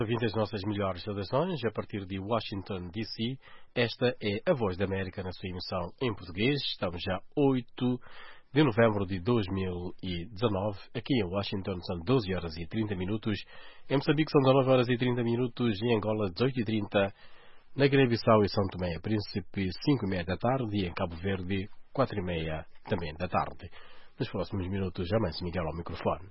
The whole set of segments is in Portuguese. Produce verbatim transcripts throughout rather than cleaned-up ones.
Ouvindo as nossas melhores saudações, a partir de Washington, D C, esta é a Voz da América na sua emissão em português. Estamos já oito de novembro de dois mil e dezanove. Aqui em Washington são doze horas e trinta minutos. Em Moçambique são dezanove horas e trinta minutos. Em Angola, dezoito e trinta. Na Guiné-Bissau e São Tomé e Príncipe, cinco e meia da tarde. E em Cabo Verde, quatro e meia também da tarde. Nos próximos minutos, Jamance Miguel ao microfone.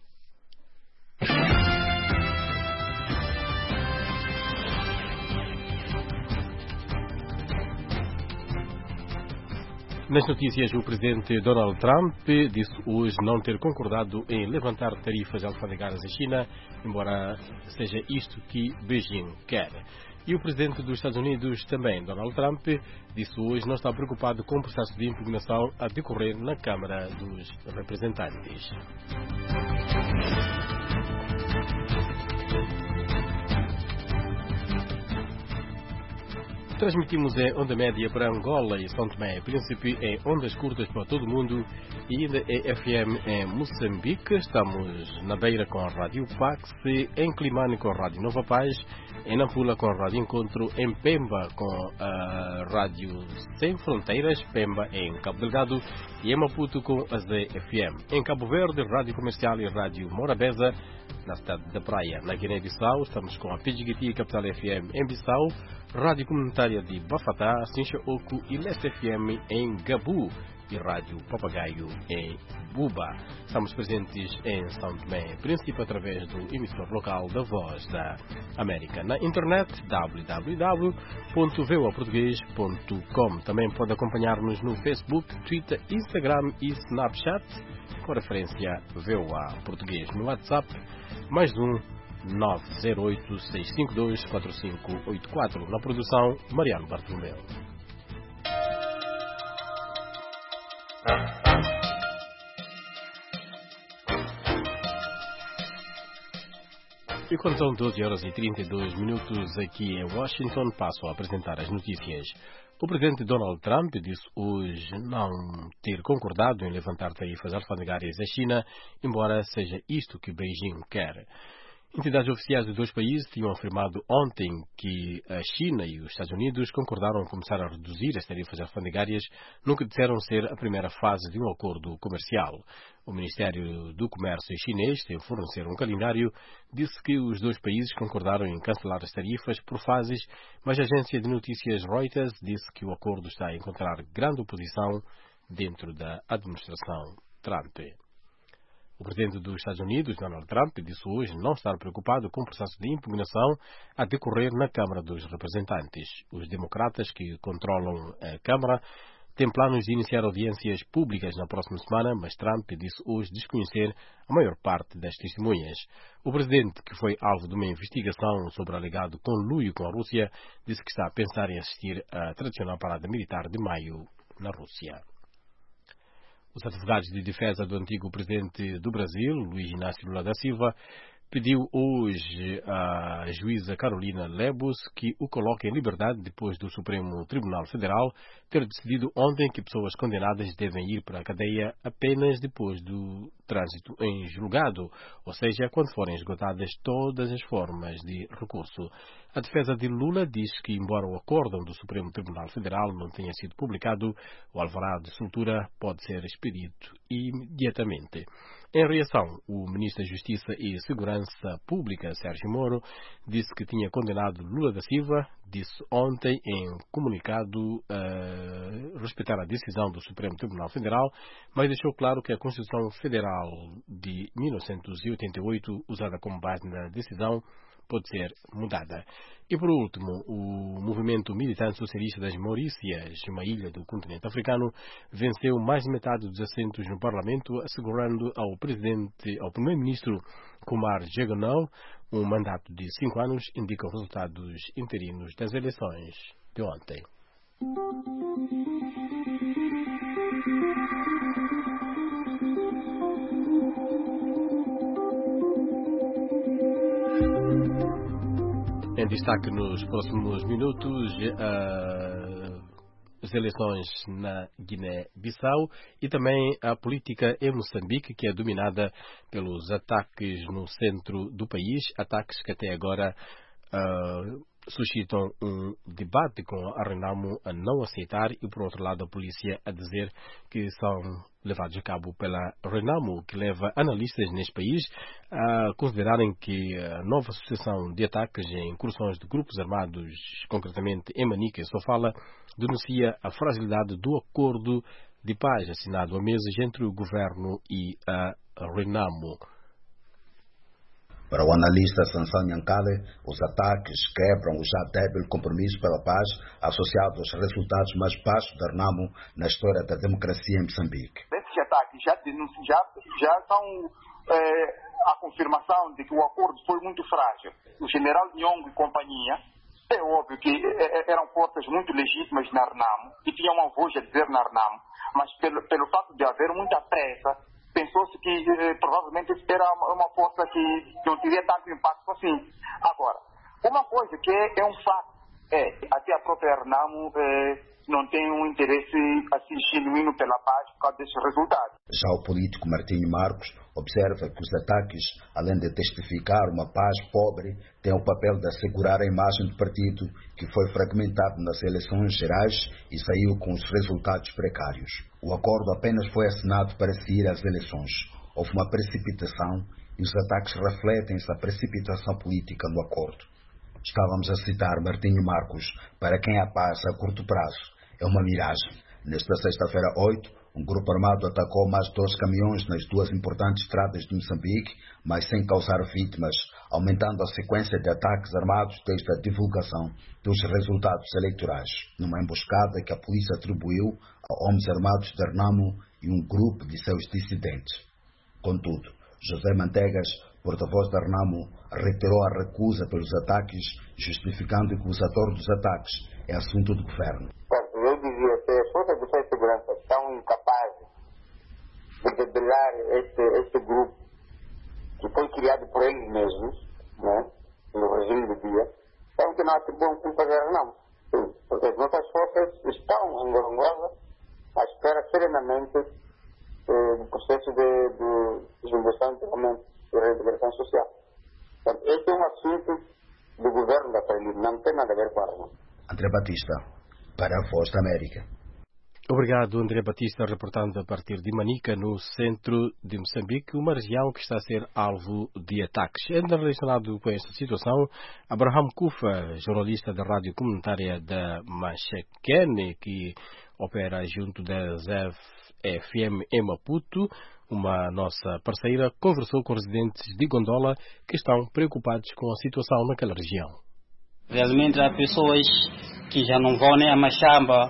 Nas notícias, o presidente Donald Trump disse hoje não ter concordado em levantar tarifas alfandegárias à China, embora seja isto que Beijing quer. E o presidente dos Estados Unidos também, Donald Trump, disse hoje não está preocupado com o processo de impugnação a decorrer na Câmara dos Representantes. Transmitimos em onda média para Angola e São Tomé e Príncipe, em ondas curtas para todo o mundo e ainda em F M em Moçambique. Estamos na Beira com a Rádio Pax, em Climane com a Rádio Nova Paz, em Nampula com a Rádio Encontro, em Pemba com a Rádio Sem Fronteiras, Pemba em Cabo Delgado e em Maputo com a Z F M. Em Cabo Verde, Rádio Comercial e Rádio Morabeza, na cidade da Praia. Na Guiné-Bissau, estamos com a P G T Capital F M em Bissau, Rádio Comunitária de Bafatá, Sincha Oco e Leste F M em Gabu e Rádio Papagaio em Buba. Estamos presentes em São Tomé e Príncipe através do emissor local da Voz da América. Na internet, w w w ponto voa português ponto com. Também pode acompanhar-nos no Facebook, Twitter, Instagram e Snapchat, com referência Voa Português. No WhatsApp, mais um nove zero oito, seis cinco dois, quatro cinco oito quatro. Na produção, Mariano Bartolomeu. E quando são doze horas e trinta e dois minutos aqui em Washington, passo a apresentar as notícias. O presidente Donald Trump disse hoje não ter concordado em levantar tarifas alfandegárias à China, embora seja isto que Beijing quer. Entidades oficiais dos dois países tinham afirmado ontem que a China e os Estados Unidos concordaram em começar a reduzir as tarifas alfandegárias no que disseram ser a primeira fase de um acordo comercial. O Ministério do Comércio chinês, sem fornecer um calendário, disse que os dois países concordaram em cancelar as tarifas por fases, mas a agência de notícias Reuters disse que o acordo está a encontrar grande oposição dentro da administração Trump. O presidente dos Estados Unidos, Donald Trump, disse hoje não estar preocupado com o processo de impugnação a decorrer na Câmara dos Representantes. Os democratas que controlam a Câmara têm planos de iniciar audiências públicas na próxima semana, mas Trump disse hoje desconhecer a maior parte das testemunhas. O presidente, que foi alvo de uma investigação sobre alegado conluio com a Rússia, disse que está a pensar em assistir à tradicional parada militar de maio na Rússia. Os advogados de defesa do antigo presidente do Brasil, Luiz Inácio Lula da Silva, pediu hoje à juíza Carolina Lebus que o coloque em liberdade depois do Supremo Tribunal Federal ter decidido ontem que pessoas condenadas devem ir para a cadeia apenas depois do trânsito em julgado, ou seja, quando forem esgotadas todas as formas de recurso. A defesa de Lula diz que, embora o acórdão do Supremo Tribunal Federal não tenha sido publicado, o alvará de soltura pode ser expedido imediatamente. Em reação, o ministro da Justiça e Segurança Pública, Sérgio Moro, disse que tinha condenado Lula da Silva, disse ontem em comunicado uh, respeitar a decisão do Supremo Tribunal Federal, mas deixou claro que a Constituição Federal de mil novecentos e oitenta e oito, usada como base na decisão, pode ser mudada. E por último, o movimento militante socialista das Maurícias, uma ilha do continente africano, venceu mais de metade dos assentos no Parlamento, assegurando ao presidente, ao primeiro-ministro Kumar Jagannath um mandato de cinco anos, indica os resultados interinos das eleições de ontem. Em destaque nos próximos minutos, a eleições na Guiné-Bissau e também a política em Moçambique, que é dominada pelos ataques no centro do país, ataques que até agora uh, suscitam um debate com a Renamo a não aceitar e, por outro lado, a polícia a dizer que são levados a cabo pela Renamo, que leva analistas neste país a considerarem que a nova sucessão de ataques em incursões de grupos armados, concretamente em Manica, Sofala, denuncia a fragilidade do acordo de paz assinado há meses entre o governo e a Renamo. Para o analista Sansão Nhankale, os ataques quebram o já débil compromisso pela paz associado aos resultados mais baixos da Renamo na história da democracia em Moçambique. Esses ataques já, já, já são é, a confirmação de que o acordo foi muito frágil. O general Nhongo e companhia, é óbvio que eram forças muito legítimas na Renamo e tinham uma voz a dizer na Renamo, mas pelo, pelo fato de haver muita pressa, pensou-se que eh, provavelmente era uma força que não teria tanto impacto assim. Agora, uma coisa que é, é um fato, é até a própria Renamo eh, não tem um interesse assim genuíno pela paz por causa desses resultados. Já o político Martinho Marcos observa que os ataques, além de testificar uma paz pobre, têm o papel de assegurar a imagem do partido que foi fragmentado nas eleições gerais e saiu com os resultados precários. O acordo apenas foi assinado para seguir as eleições. Houve uma precipitação e os ataques refletem essa precipitação política no acordo. Estávamos a citar Martinho Marcos, para quem a paz a curto prazo é uma miragem. Nesta sexta-feira oito, um grupo armado atacou mais dois caminhões nas duas importantes estradas de Moçambique, mas sem causar vítimas, aumentando a sequência de ataques armados desde a divulgação dos resultados eleitorais, numa emboscada que a polícia atribuiu a homens armados da Renamo e um grupo de seus dissidentes. Contudo, José Mantegas, porta-voz da Renamo, reiterou a recusa pelos ataques, justificando que o autor dos ataques é assunto do governo. Eu dizia que as forças de defesa e segurança estão incapazes de debelar este, este grupo que foi criado por eles mesmos, né, no regime do dia, então que não atribuam culpa da Renamo. Porque as nossas forças estão em Gorongosa à espera serenamente eh, do processo de, de desenvolvimento e reintegração social. Então, este é um assunto do governo da Frelimo, não tem nada a ver com a Renamo. André Batista, para a Voz da América. Obrigado, André Batista, reportando a partir de Manica, no centro de Moçambique, uma região que está a ser alvo de ataques. Ainda relacionado com esta situação, Abraham Kufa, jornalista da rádio comunitária da Machekene, que opera junto da Z E F F M em Maputo, uma nossa parceira, conversou com residentes de Gondola que estão preocupados com a situação naquela região. Realmente há pessoas que já não vão nem a Machamba,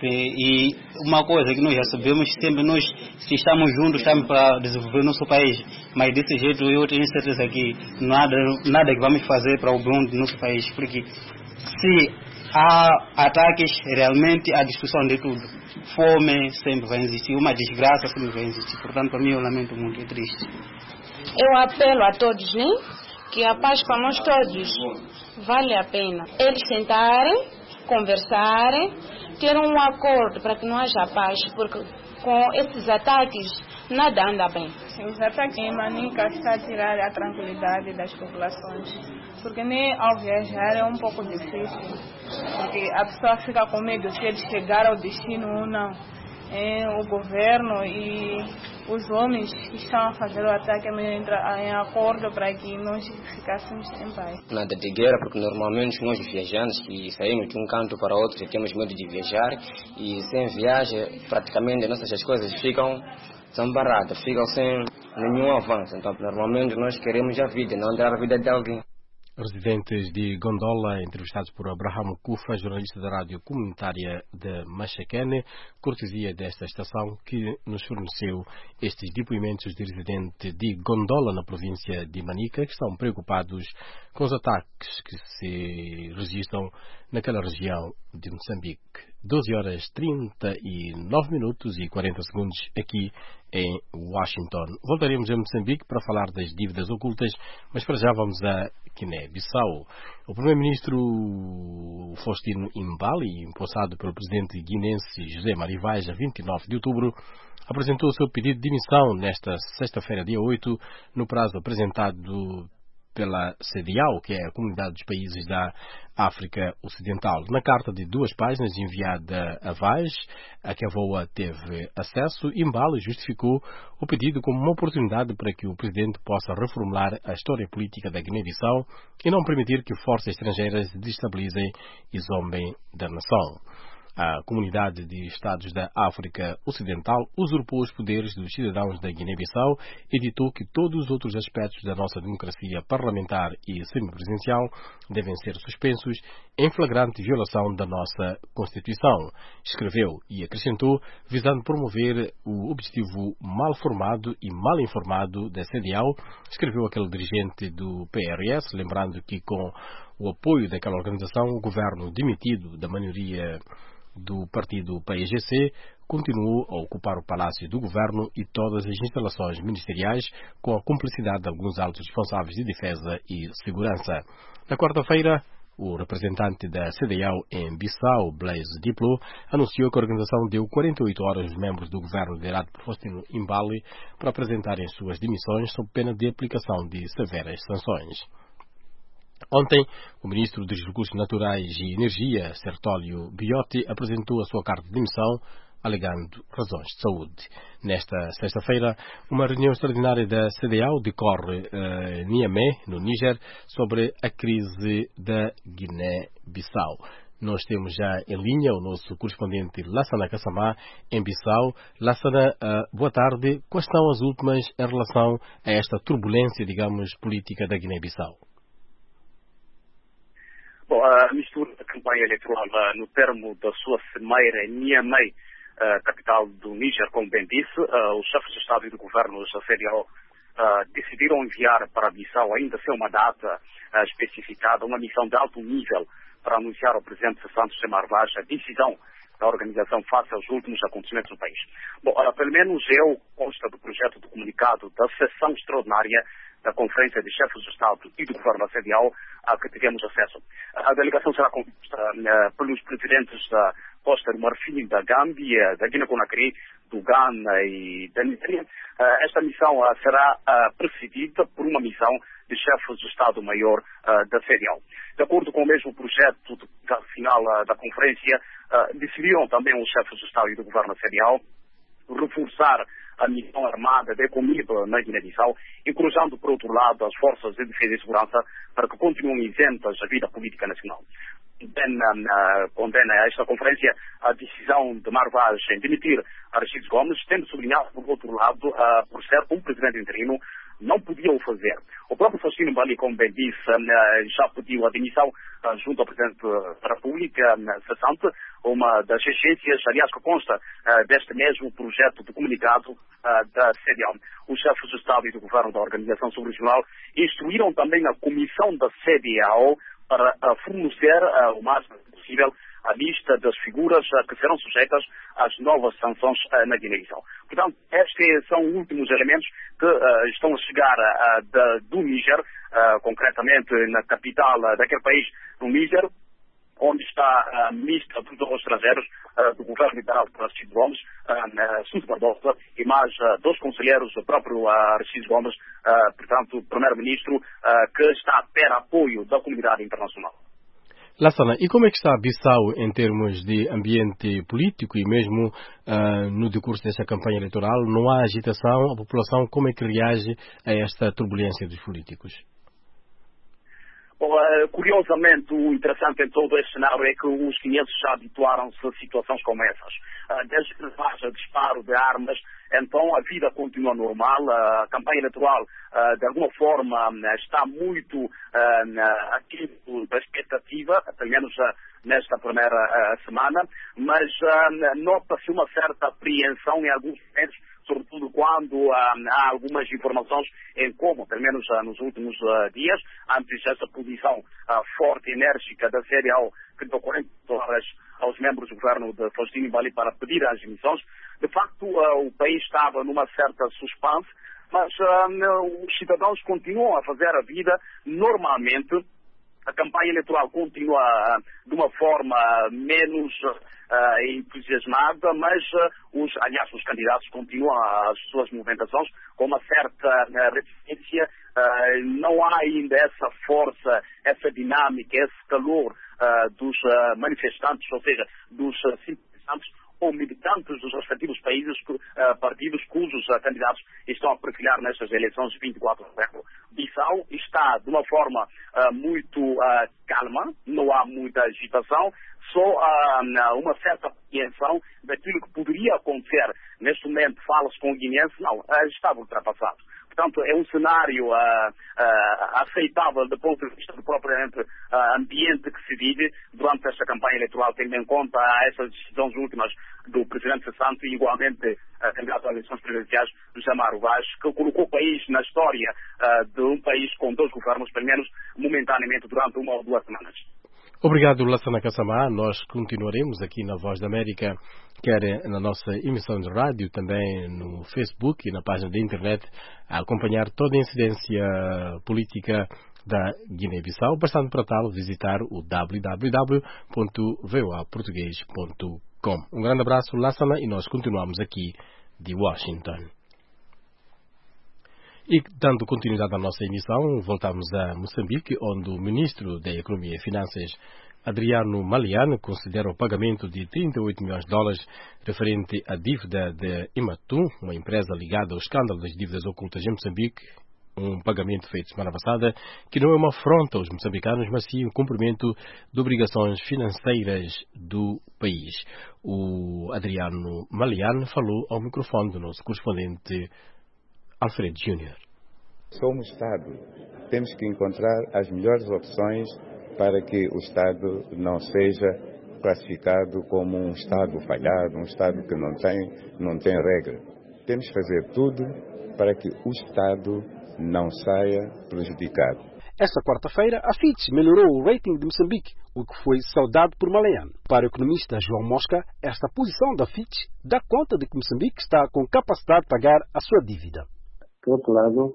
e uma coisa que nós já sabemos sempre, nós se estamos juntos estamos para desenvolver nosso país, mas desse jeito eu tenho certeza que nada, nada que vamos fazer para o bem do nosso país, porque se há ataques, realmente há discussão de tudo, fome sempre vai existir, uma desgraça sempre vai existir, portanto para mim eu lamento muito, é triste. Eu apelo a todos, né, que a paz para nós todos vale a pena eles sentarem, conversarem, ter um acordo para que não haja paz, porque com esses ataques nada anda bem. Os ataques em Manica estão a tirar a tranquilidade das populações, porque nem ao viajar é um pouco difícil, porque a pessoa fica com medo se eles chegaram ao destino ou não. É, o governo e os homens que estão a fazer o ataque entram em acordo para que nós ficássemos em paz. Nada de guerra, porque normalmente nós viajantes que saímos de um canto para outro já temos medo de viajar e sem viagem praticamente nossas coisas ficam desembaradas, ficam sem nenhum avanço. Então normalmente nós queremos a vida, não dar a vida de alguém. Residentes de Gondola, entrevistados por Abraham Kufa, jornalista da rádio comunitária de Machekene, cortesia desta estação que nos forneceu estes depoimentos de residentes de Gondola, na província de Manica, que estão preocupados com os ataques ataques que se registram naquela região de Moçambique. doze horas trinta e nove minutos e quarenta segundos aqui em Washington. Voltaremos a Moçambique para falar das dívidas ocultas, mas para já vamos a Guiné-Bissau. O primeiro-ministro Faustino Imbali, empossado pelo presidente guinense José Marivais a vinte e nove de outubro, apresentou o seu pedido de demissão nesta sexta-feira, dia oito, no prazo apresentado pela CEDEAO, que é a Comunidade dos Países da África Ocidental. Na carta de duas páginas enviada a Vaz, a que a VOA teve acesso, Imbali justificou o pedido como uma oportunidade para que o presidente possa reformular a história política da Guiné-Bissau e não permitir que forças estrangeiras destabilizem e zombem da nação. A Comunidade de Estados da África Ocidental usurpou os poderes dos cidadãos da Guiné-Bissau e ditou que todos os outros aspectos da nossa democracia parlamentar e semipresidencial devem ser suspensos em flagrante violação da nossa Constituição, escreveu e acrescentou, visando promover o objetivo mal formado e mal informado da CEDEAO, escreveu aquele dirigente do P R S, lembrando que com o apoio daquela organização, o governo demitido da maioria do partido P A I G C continuou a ocupar o palácio do governo e todas as instalações ministeriais com a cumplicidade de alguns altos responsáveis de defesa e segurança. Na quarta-feira, o representante da CEDEAO em Bissau, Blaise Diplo, anunciou que a organização deu quarenta e oito horas aos membros do governo liderado por Faustino Imbali para apresentarem suas demissões sob pena de aplicação de severas sanções. Ontem, o ministro dos Recursos Naturais e Energia, Sertólio Biotti, apresentou a sua carta de demissão, alegando razões de saúde. Nesta sexta-feira, uma reunião extraordinária da CEDEAO decorre em uh, Niamey, no Níger, sobre a crise da Guiné-Bissau. Nós temos já em linha o nosso correspondente Lassana Kassamá, em Bissau. Lassana, uh, boa tarde. Quais são as últimas em relação a esta turbulência, digamos, política da Guiné-Bissau? Bom, a mistura da campanha eleitoral uh, no termo da sua cimeira em Niamey, uh, capital do Níger, como bem disse, uh, os chefes de Estado e do Governo da CEDEAO uh, decidiram enviar para Bissau, ainda sem uma data uh, especificada, uma missão de alto nível para anunciar ao presidente Santos de Marvaz a decisão da organização face aos últimos acontecimentos no país. Bom, uh, pelo menos eu consta do projeto do comunicado da sessão extraordinária da Conferência de Chefes de Estado e do Governo da CEDEAO a que tivemos acesso. A delegação será composta uh, pelos presidentes da Costa do Marfim, da Gâmbia, da Guiné-Conakry, do Ghana e da Nigéria. Uh, esta missão uh, será uh, precedida por uma missão de chefes de Estado-Maior uh, da CEDEAO. De acordo com o mesmo projeto do, da final uh, da conferência, uh, decidiram também os chefes de Estado e do Governo da CEDEAO reforçar a missão armada da Ecomib na Guiné-Bissau, encorajando, por outro lado, as forças de defesa e segurança para que continuem isentas da vida política nacional. Condena, uh, condena a esta conferência a decisão de Marvaz em demitir Aristides Gomes, tendo sublinhado, por outro lado, uh, por ser um presidente interino, não podia o fazer. O próprio Faustino Imbali, como bem disse, já pediu a demissão junto ao Presidente da República cessante, uma das exigências, aliás, que consta deste mesmo projeto de comunicado da CEDEAO. Os chefes de Estado e do Governo da Organização Subregional instruíram também a Comissão da CEDEAO para fornecer o máximo possível a lista das figuras uh, que serão sujeitas às novas sanções uh, na Guiné-Bissau. Portanto, estes são os últimos elementos que uh, estão a chegar uh, da, do Níger, uh, concretamente na capital uh, daquele país, no Níger, onde está a ministra dos Negócios Estrangeiros uh, do governo liderado por Aristides Gomes, uh, Sousa Barbosa, e mais uh, dois conselheiros, o próprio uh, Aristides Gomes, uh, portanto, primeiro-ministro, uh, que está a ter apoio da comunidade internacional. Lassana, e como é que está Bissau em termos de ambiente político e mesmo uh, no decurso desta campanha eleitoral? Não há agitação? A população como é que reage a esta turbulência dos políticos? Bom, uh, curiosamente, o interessante em todo este cenário é que os guineenses já habituaram-se a situações como essas. Uh, desde que haja disparo de armas então a vida continua normal, a campanha eleitoral de alguma forma está muito aqui da expectativa, pelo menos nesta primeira semana, mas nota-se uma certa apreensão em alguns momentos, sobretudo quando ah, há algumas informações em como, pelo menos ah, nos últimos ah, dias, antes dessa posição ah, forte e enérgica da C D A O, que deu quarenta horas aos membros do governo de Faustino Bali para pedir as emissões, de facto ah, o país estava numa certa suspense, mas ah, os cidadãos continuam a fazer a vida normalmente. A campanha eleitoral continua uh, de uma forma menos uh, entusiasmada, mas uh, os, aliás, os candidatos continuam as suas movimentações com uma certa uh, resistência. Uh, não há ainda essa força, essa dinâmica, esse calor uh, dos uh, manifestantes, ou seja, dos uh, simpatizantes ou militantes dos respectivos países, uh, partidos cujos uh, candidatos estão a perfilar nestas eleições de vinte e quatro de novembro. Bissau está de uma forma uh, muito uh, calma, não há muita agitação, só uh, uma certa apreensão daquilo que poderia acontecer. Neste momento, fala-se com o guineense, não, uh, estava ultrapassado. Portanto, é um cenário uh, uh, aceitável do ponto de vista do próprio uh, ambiente que se vive durante esta campanha eleitoral, tendo em conta essas decisões últimas do presidente cessante e igualmente uh, candidato às eleições presidenciais, José Mário Vaz, que colocou o país na história uh, de um país com dois governos, pelo menos momentaneamente, durante uma ou duas semanas. Obrigado, Lassana Kassamá. Nós continuaremos aqui na Voz da América, quer na nossa emissão de rádio, também no Facebook e na página da internet, a acompanhar toda a incidência política da Guiné-Bissau, bastante para tal visitar o w w w ponto v o a português ponto com. Um grande abraço, Lassana, e nós continuamos aqui de Washington. E, dando continuidade à nossa emissão, voltamos a Moçambique, onde o Ministro da Economia e Finanças, Adriano Malian, considera o pagamento de trinta e oito milhões de dólares referente à dívida de Imatu, uma empresa ligada ao escândalo das dívidas ocultas em Moçambique, um pagamento feito semana passada, que não é uma afronta aos moçambicanos, mas sim um cumprimento de obrigações financeiras do país. O Adriano Malian falou ao microfone do nosso correspondente Alfredo Júnior. Somos Estado. Temos que encontrar as melhores opções para que o Estado não seja classificado como um Estado falhado, um Estado que não tem, não tem regra. Temos que fazer tudo para que o Estado não saia prejudicado. Esta quarta-feira, a Fitch melhorou o rating de Moçambique, o que foi saudado por Malian. Para o economista João Mosca, esta posição da Fitch dá conta de que Moçambique está com capacidade de pagar a sua dívida. Por outro lado,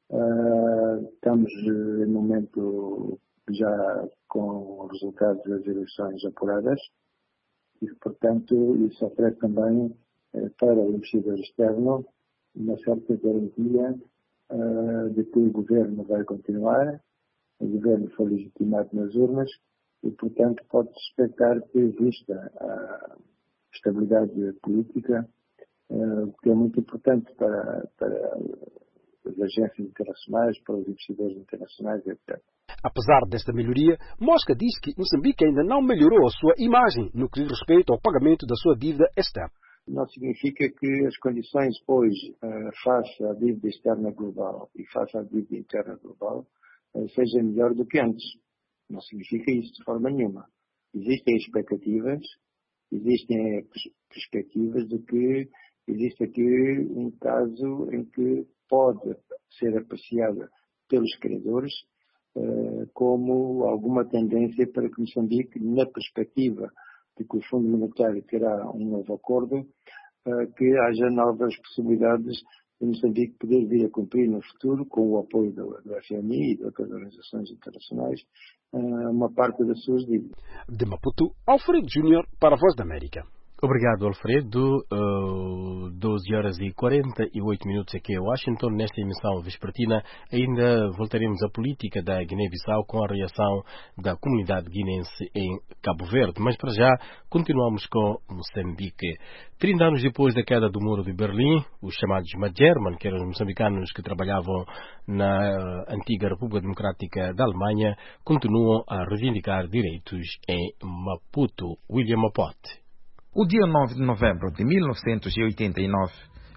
uh, estamos em um momento já com os resultados das eleições apuradas e, portanto, isso oferece também uh, para o investidor externo uma certa garantia uh, de que o governo vai continuar, o governo foi legitimado nas urnas e, portanto, pode-se expectar que exista a estabilidade política, o que é muito importante para, para as agências internacionais, para os investidores internacionais, etcétera. Apesar desta melhoria, Mosca diz que Moçambique ainda não melhorou a sua imagem no que diz respeito ao pagamento da sua dívida externa. Não significa que as condições hoje, face à dívida externa global e face à dívida interna global, sejam melhor do que antes. Não significa isso de forma nenhuma. Existem expectativas, existem perspectivas de que existe aqui um caso em que pode ser apreciado pelos credores uh, como alguma tendência para que Moçambique, na perspectiva de que o Fundo Monetário terá um novo acordo, uh, que haja novas possibilidades de Moçambique poder vir a cumprir no futuro, com o apoio do, do F M I e de outras organizações internacionais, uh, uma parte das suas dívidas. De Maputo, Alfredo Júnior para a Voz da América. Obrigado, Alfredo. Uh, doze horas e quarenta e oito minutos aqui em Washington. Nesta emissão vespertina ainda voltaremos à política da Guiné-Bissau com a reação da comunidade guinense em Cabo Verde. Mas para já continuamos com Moçambique. trinta anos depois da queda do Muro de Berlim, os chamados Majerman, que eram os moçambicanos que trabalhavam na antiga República Democrática da Alemanha, continuam a reivindicar direitos em Maputo. William Apote. O dia nove de novembro de mil novecentos e oitenta e nove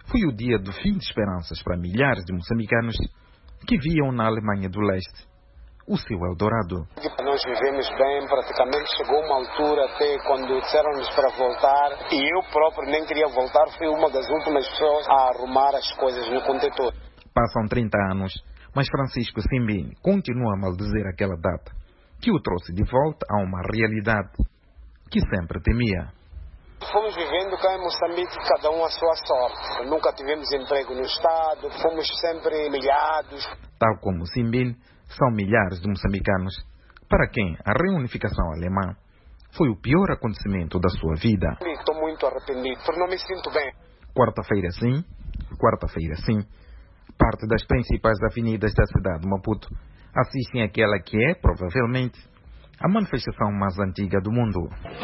Foi o dia do fim de esperanças para milhares de moçambicanos que viam na Alemanha do Leste o seu Eldorado. Nós vivemos bem, praticamente chegou uma altura até quando disseram-nos para voltar, e eu próprio nem queria voltar, fui uma das últimas pessoas a arrumar as coisas no contentor. Passam trinta anos, mas Francisco Simbini continua a maldizer aquela data, que o trouxe de volta a uma realidade que sempre temia. Fomos vivendo cá em Moçambique, cada um a sua sorte. Nunca tivemos emprego no Estado, fomos sempre humilhados. Tal como Simbini, são milhares de moçambicanos para quem a reunificação alemã foi o pior acontecimento da sua vida. Estou muito arrependido, porque não me sinto bem. Quarta-feira sim, quarta-feira sim, parte das principais avenidas da cidade de Maputo assistem àquela que é, provavelmente, a manifestação mais antiga do mundo.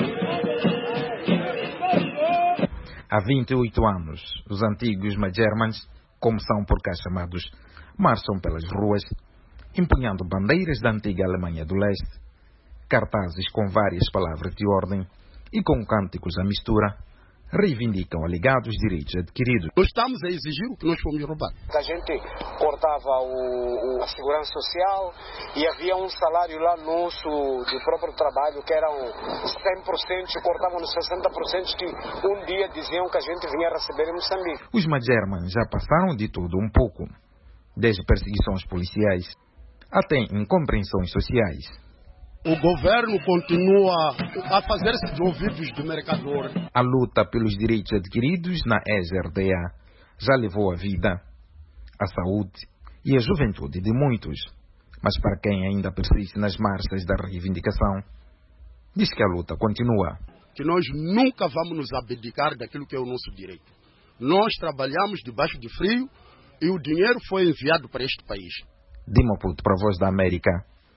Há vinte e oito anos, os antigos Magermans, como são por cá chamados, marcham pelas ruas, empunhando bandeiras da antiga Alemanha do Leste, cartazes com várias palavras de ordem e com cânticos à mistura, reivindicam alegados direitos adquiridos. Nós estamos a exigir o que nós fomos roubar. A gente cortava o, o, a segurança social e havia um salário lá nosso do próprio trabalho que eram cem por cento, cortavam-nos sessenta por cento que um dia diziam que a gente vinha receber em Moçambique. Os Magermans já passaram de tudo um pouco, desde perseguições policiais até incompreensões sociais. O governo continua a fazer-se de ouvidos do mercador. A luta pelos direitos adquiridos na ex R D A já levou a vida, a saúde e a juventude de muitos. Mas para quem ainda persiste nas marchas da reivindicação, diz que a luta continua. Que nós nunca vamos nos abdicar daquilo que é o nosso direito. Nós trabalhamos debaixo de frio e o dinheiro foi enviado para este país. De Maputo para a Voz da América,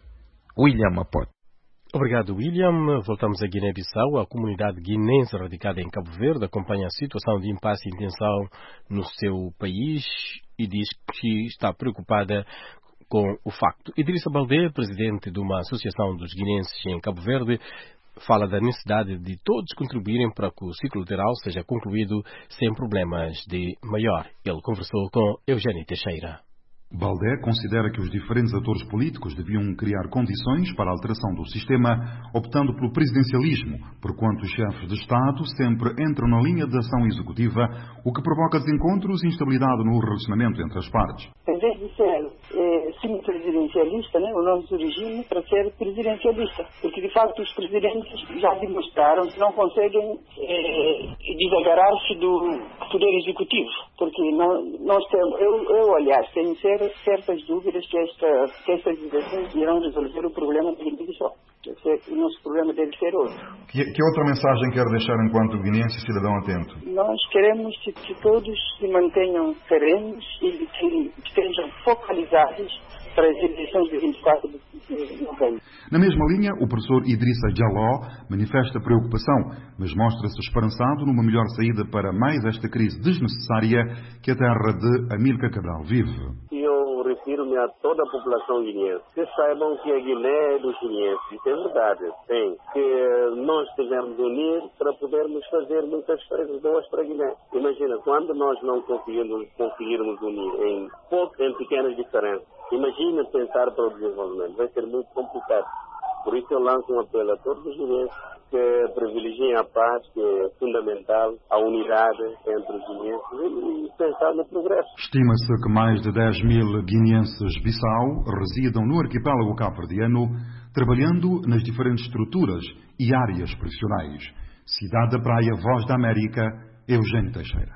William Maputo. Obrigado, William. Voltamos a Guiné-Bissau. A comunidade guinense radicada em Cabo Verde acompanha a situação de impasse e tensão no seu país e diz que está preocupada com o facto. Idrissa Baldé, presidente de uma associação dos guinenses em Cabo Verde, fala da necessidade de todos contribuírem para que o ciclo eleitoral seja concluído sem problemas de maior. Ele conversou com Eugênio Teixeira. Baldé considera que os diferentes atores políticos deviam criar condições para a alteração do sistema, optando pelo presidencialismo, porquanto os chefes de Estado sempre entram na linha de ação executiva, o que provoca desencontros e instabilidade no relacionamento entre as partes. Em vez de ser eh, semi-presidencialista, né, o nosso regime para ser presidencialista, porque de facto os presidentes já demonstraram que não conseguem eh, desagarrar-se do poder executivo, porque não, nós temos, eu, eu aliás, tenho ser certas dúvidas que, esta, que estas eleições irão resolver o problema da Guiné-Bissau. O nosso problema deve ser outro. Que, que outra mensagem quer deixar enquanto guineense e cidadão atento? Nós queremos que, que todos se mantenham serenos e que, que estejam focalizados para as eleições de vinte e quatro de novembro. Na mesma linha, o professor Idrissa Jaló manifesta preocupação, mas mostra-se esperançado numa melhor saída para mais esta crise desnecessária que a terra de Amílcar Cabral vive. Eu refiro-me a toda a população guineense. Que saibam que a Guiné é dos guineenses. Isso é verdade, sim. Que nós devemos unir para podermos fazer muitas coisas boas para a Guiné. Imagina, quando nós não conseguirmos, conseguirmos unir em, em pequenas diferenças, imagina pensar para o desenvolvimento. Vai ser muito complicado. Por isso eu lanço um apelo a todos os guineenses que privilegiem a paz, que é fundamental, a unidade entre os guineenses e pensar no progresso. Estima-se que mais de dez mil guineenses Bissau residam no arquipélago cabo-verdiano, trabalhando nas diferentes estruturas e áreas profissionais. Cidade da Praia, Voz da América, Eugênio Teixeira.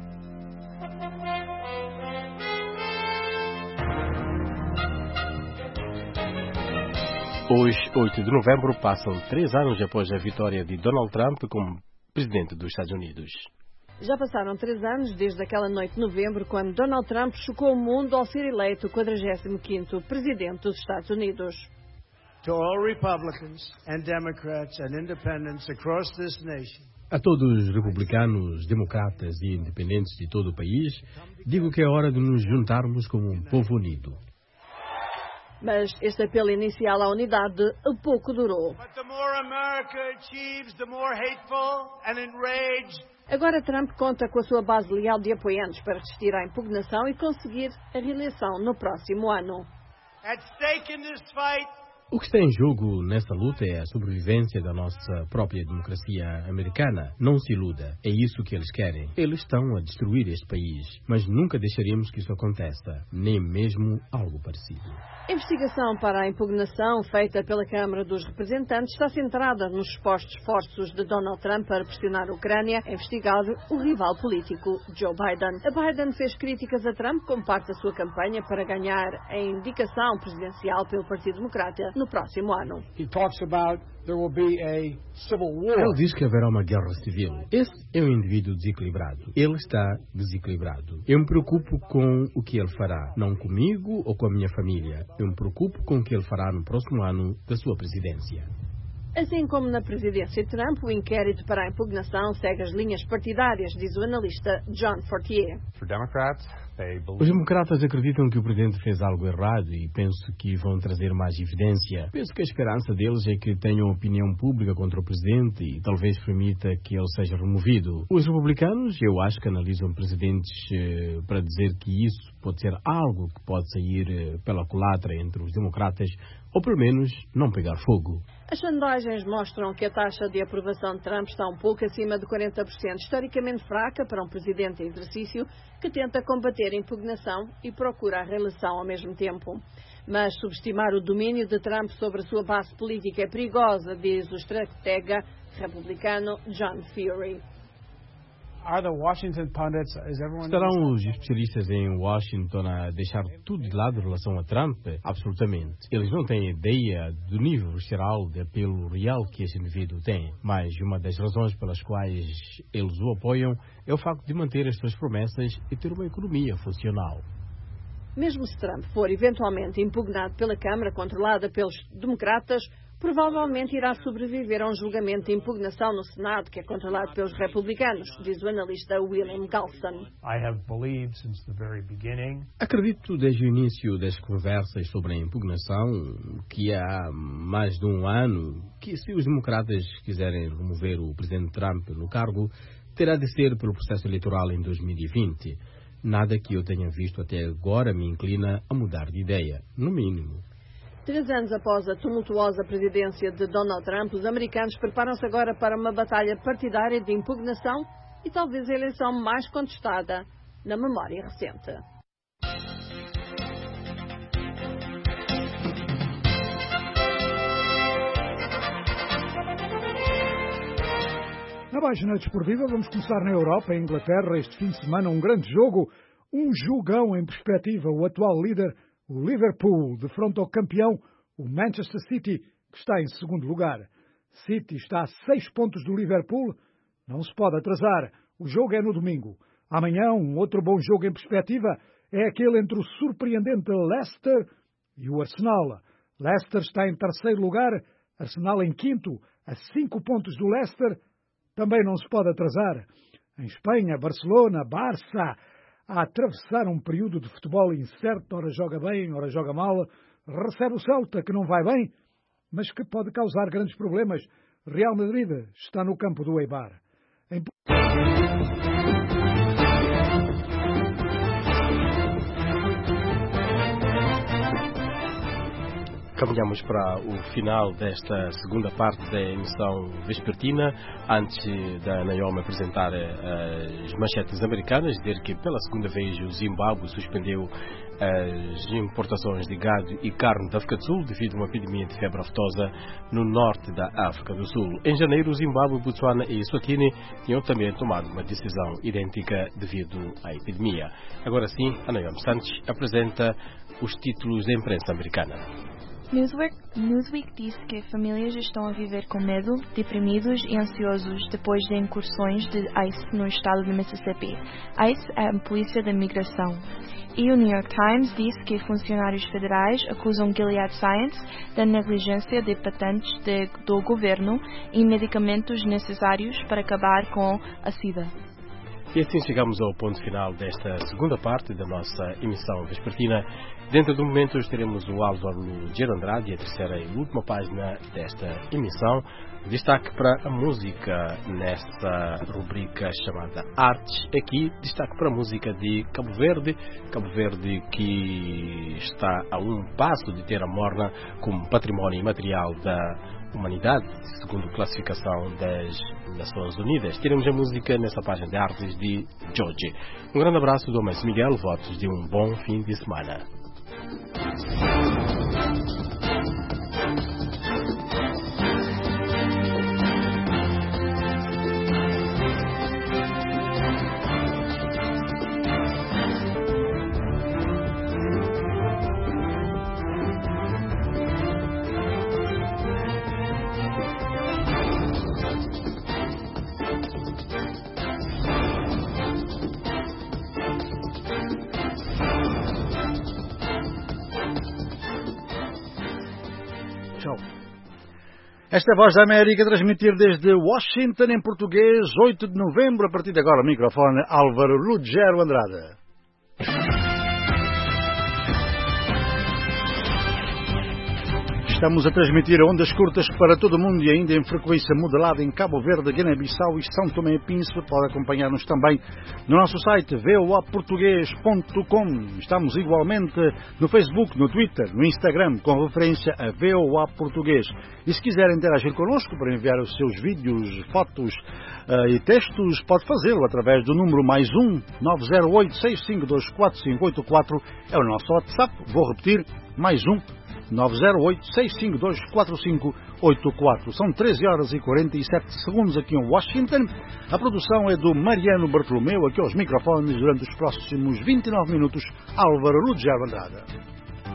Hoje, oito de novembro, passam três anos após a vitória de Donald Trump como presidente dos Estados Unidos. Já passaram três anos desde aquela noite de novembro, quando Donald Trump chocou o mundo ao ser eleito o quadragésimo quinto presidente dos Estados Unidos. To all Republicans and Democrats and independents across this nation. A todos os republicanos, democratas e independentes de todo o país, digo que é hora de nos juntarmos como um povo unido. Mas este apelo inicial à unidade pouco durou. Agora Trump conta com a sua base leal de apoiantes para resistir à impugnação e conseguir a reeleição no próximo ano. O que está em jogo nessa luta é a sobrevivência da nossa própria democracia americana. Não se iluda. É isso que eles querem. Eles estão a destruir este país. Mas nunca deixaremos que isso aconteça. Nem mesmo algo parecido. A investigação para a impugnação feita pela Câmara dos Representantes está centrada nos supostos esforços de Donald Trump para pressionar a Ucrânia a investigar o rival político Joe Biden. A Biden fez críticas a Trump como parte da sua campanha para ganhar a indicação presidencial pelo Partido Democrata no próximo ano. He talks about there will be a civil war. Ele diz que haverá uma guerra civil. Esse é um indivíduo desequilibrado. Ele está desequilibrado. Eu me preocupo com o que ele fará, não comigo ou com a minha família. Eu me preocupo com o que ele fará no próximo ano da sua presidência. Assim como na presidência de Trump, o inquérito para a impugnação segue as linhas partidárias, diz o analista John Fortier. Os democratas acreditam que o presidente fez algo errado e penso que vão trazer mais evidência. Penso que a esperança deles é que tenham opinião pública contra o presidente e talvez permita que ele seja removido. Os republicanos, eu acho que analisam presidentes eh, para dizer que isso pode ser algo que pode sair eh, pela culatra entre os democratas ou pelo menos não pegar fogo. As sondagens mostram que a taxa de aprovação de Trump está um pouco acima de quarenta por cento, historicamente fraca para um presidente em exercício que tenta combater a impugnação e procura a reeleição ao mesmo tempo. Mas subestimar o domínio de Trump sobre a sua base política é perigosa, diz o estratega republicano John Fury. Estarão os especialistas em Washington a deixar tudo de lado em relação a Trump? Absolutamente. Eles não têm ideia do nível geral de apelo real que esse indivíduo tem. Mas uma das razões pelas quais eles o apoiam é o facto de manter as suas promessas e ter uma economia funcional. Mesmo se Trump for eventualmente impugnado pela Câmara controlada pelos democratas, provavelmente irá sobreviver a um julgamento de impugnação no Senado, que é controlado pelos republicanos, diz o analista William Galston. Acredito desde o início das conversas sobre a impugnação, que há mais de um ano, que se os democratas quiserem remover o presidente Trump no cargo, terá de ser pelo processo eleitoral em dois mil e vinte. Nada que eu tenha visto até agora me inclina a mudar de ideia, no mínimo. Três anos após a tumultuosa presidência de Donald Trump, os americanos preparam-se agora para uma batalha partidária de impugnação e talvez a eleição mais contestada na memória recente. Na página desportiva, vamos começar na Europa, em Inglaterra, este fim de semana, um grande jogo, um jogão em perspectiva. O atual líder, o Liverpool, defronta o campeão, o Manchester City, que está em segundo lugar. City está a seis pontos do Liverpool, não se pode atrasar. O jogo é no domingo. Amanhã, um outro bom jogo em perspectiva é aquele entre o surpreendente Leicester e o Arsenal. Leicester está em terceiro lugar, Arsenal em quinto, a cinco pontos do Leicester. Também não se pode atrasar. Em Espanha, Barcelona, Barça, a atravessar um período de futebol incerto, ora joga bem, ora joga mal, recebe o Celta, que não vai bem, mas que pode causar grandes problemas. Real Madrid está no campo do Eibar. Em... Caminhamos para o final desta segunda parte da emissão vespertina. Antes da Naomi apresentar as manchetes americanas, dizer que pela segunda vez o Zimbábue suspendeu as importações de gado e carne da África do Sul devido a uma epidemia de febre aftosa no norte da África do Sul. Em janeiro, o Zimbábue, Botsuana e Eswatini tinham também tomado uma decisão idêntica devido à epidemia. Agora sim, a Naomi Santos apresenta os títulos da imprensa americana. Newsweek, Newsweek disse que famílias estão a viver com medo, deprimidos e ansiosos depois de incursões de ICE no estado de Mississippi. ICE é a polícia da imigração. E o New York Times disse que funcionários federais acusam Gilead Sciences da negligência de patentes de, do governo e medicamentos necessários para acabar com a SIDA. E assim chegamos ao ponto final desta segunda parte da nossa emissão vespertina. Dentro de momentos teremos o Álvaro Gero Andrade, a terceira e última página desta emissão. Destaque para a música nesta rubrica chamada Artes. Aqui, destaque para a música de Cabo Verde. Cabo Verde que está a um passo de ter a Morna como património imaterial da humanidade, segundo a classificação das Nações Unidas. Teremos a música nessa página de Artes de Jorge. Um grande abraço do Mestre Miguel, votos de um bom fim de semana. Esta é a Voz da América, a transmitir desde Washington, em português, oito de novembro, a partir de agora, o microfone Álvaro Ruggiero Andrade. Estamos a transmitir a ondas curtas para todo o mundo e ainda em frequência modelada em Cabo Verde, Guiné-Bissau e São Tomé e Príncipe. Pode acompanhar-nos também no nosso site v o a português ponto com. Estamos igualmente no Facebook, no Twitter, no Instagram, com referência a V O A Português. E se quiser interagir connosco para enviar os seus vídeos, fotos uh, e textos, pode fazê-lo através do número mais um, nove zero oito, seis cinco dois, quatro cinco oito quatro. É o nosso WhatsApp. Vou repetir, mais um, nove zero oito, seis cinco dois, quatro cinco oito quatro. São treze horas e quarenta e sete segundos aqui em Washington. A produção é do Mariano Bartolomeu, aqui aos microfones durante os próximos vinte e nove minutos, Álvaro Ruggiero Andrade.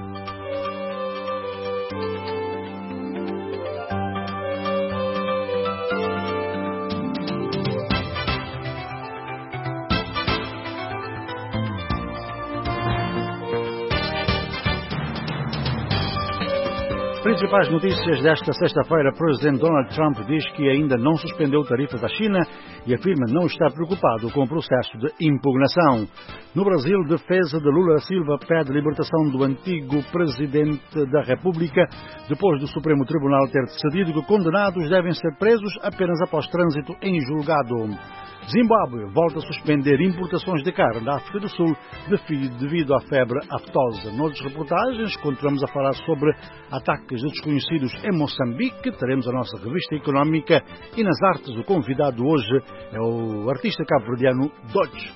Principais notícias desta sexta-feira. O presidente Donald Trump diz que ainda não suspendeu tarifas à China e afirma não estar preocupado com o processo de impugnação. No Brasil, defesa de Lula Silva pede libertação do antigo presidente da República depois do Supremo Tribunal ter decidido que condenados devem ser presos apenas após trânsito em julgado. Zimbábue volta a suspender importações de carne da África do Sul devido à febre aftosa. Noutras reportagens, continuamos a falar sobre ataques de desconhecidos em Moçambique. Teremos a nossa revista económica e nas artes o convidado hoje é o artista cabo-verdiano Dodge.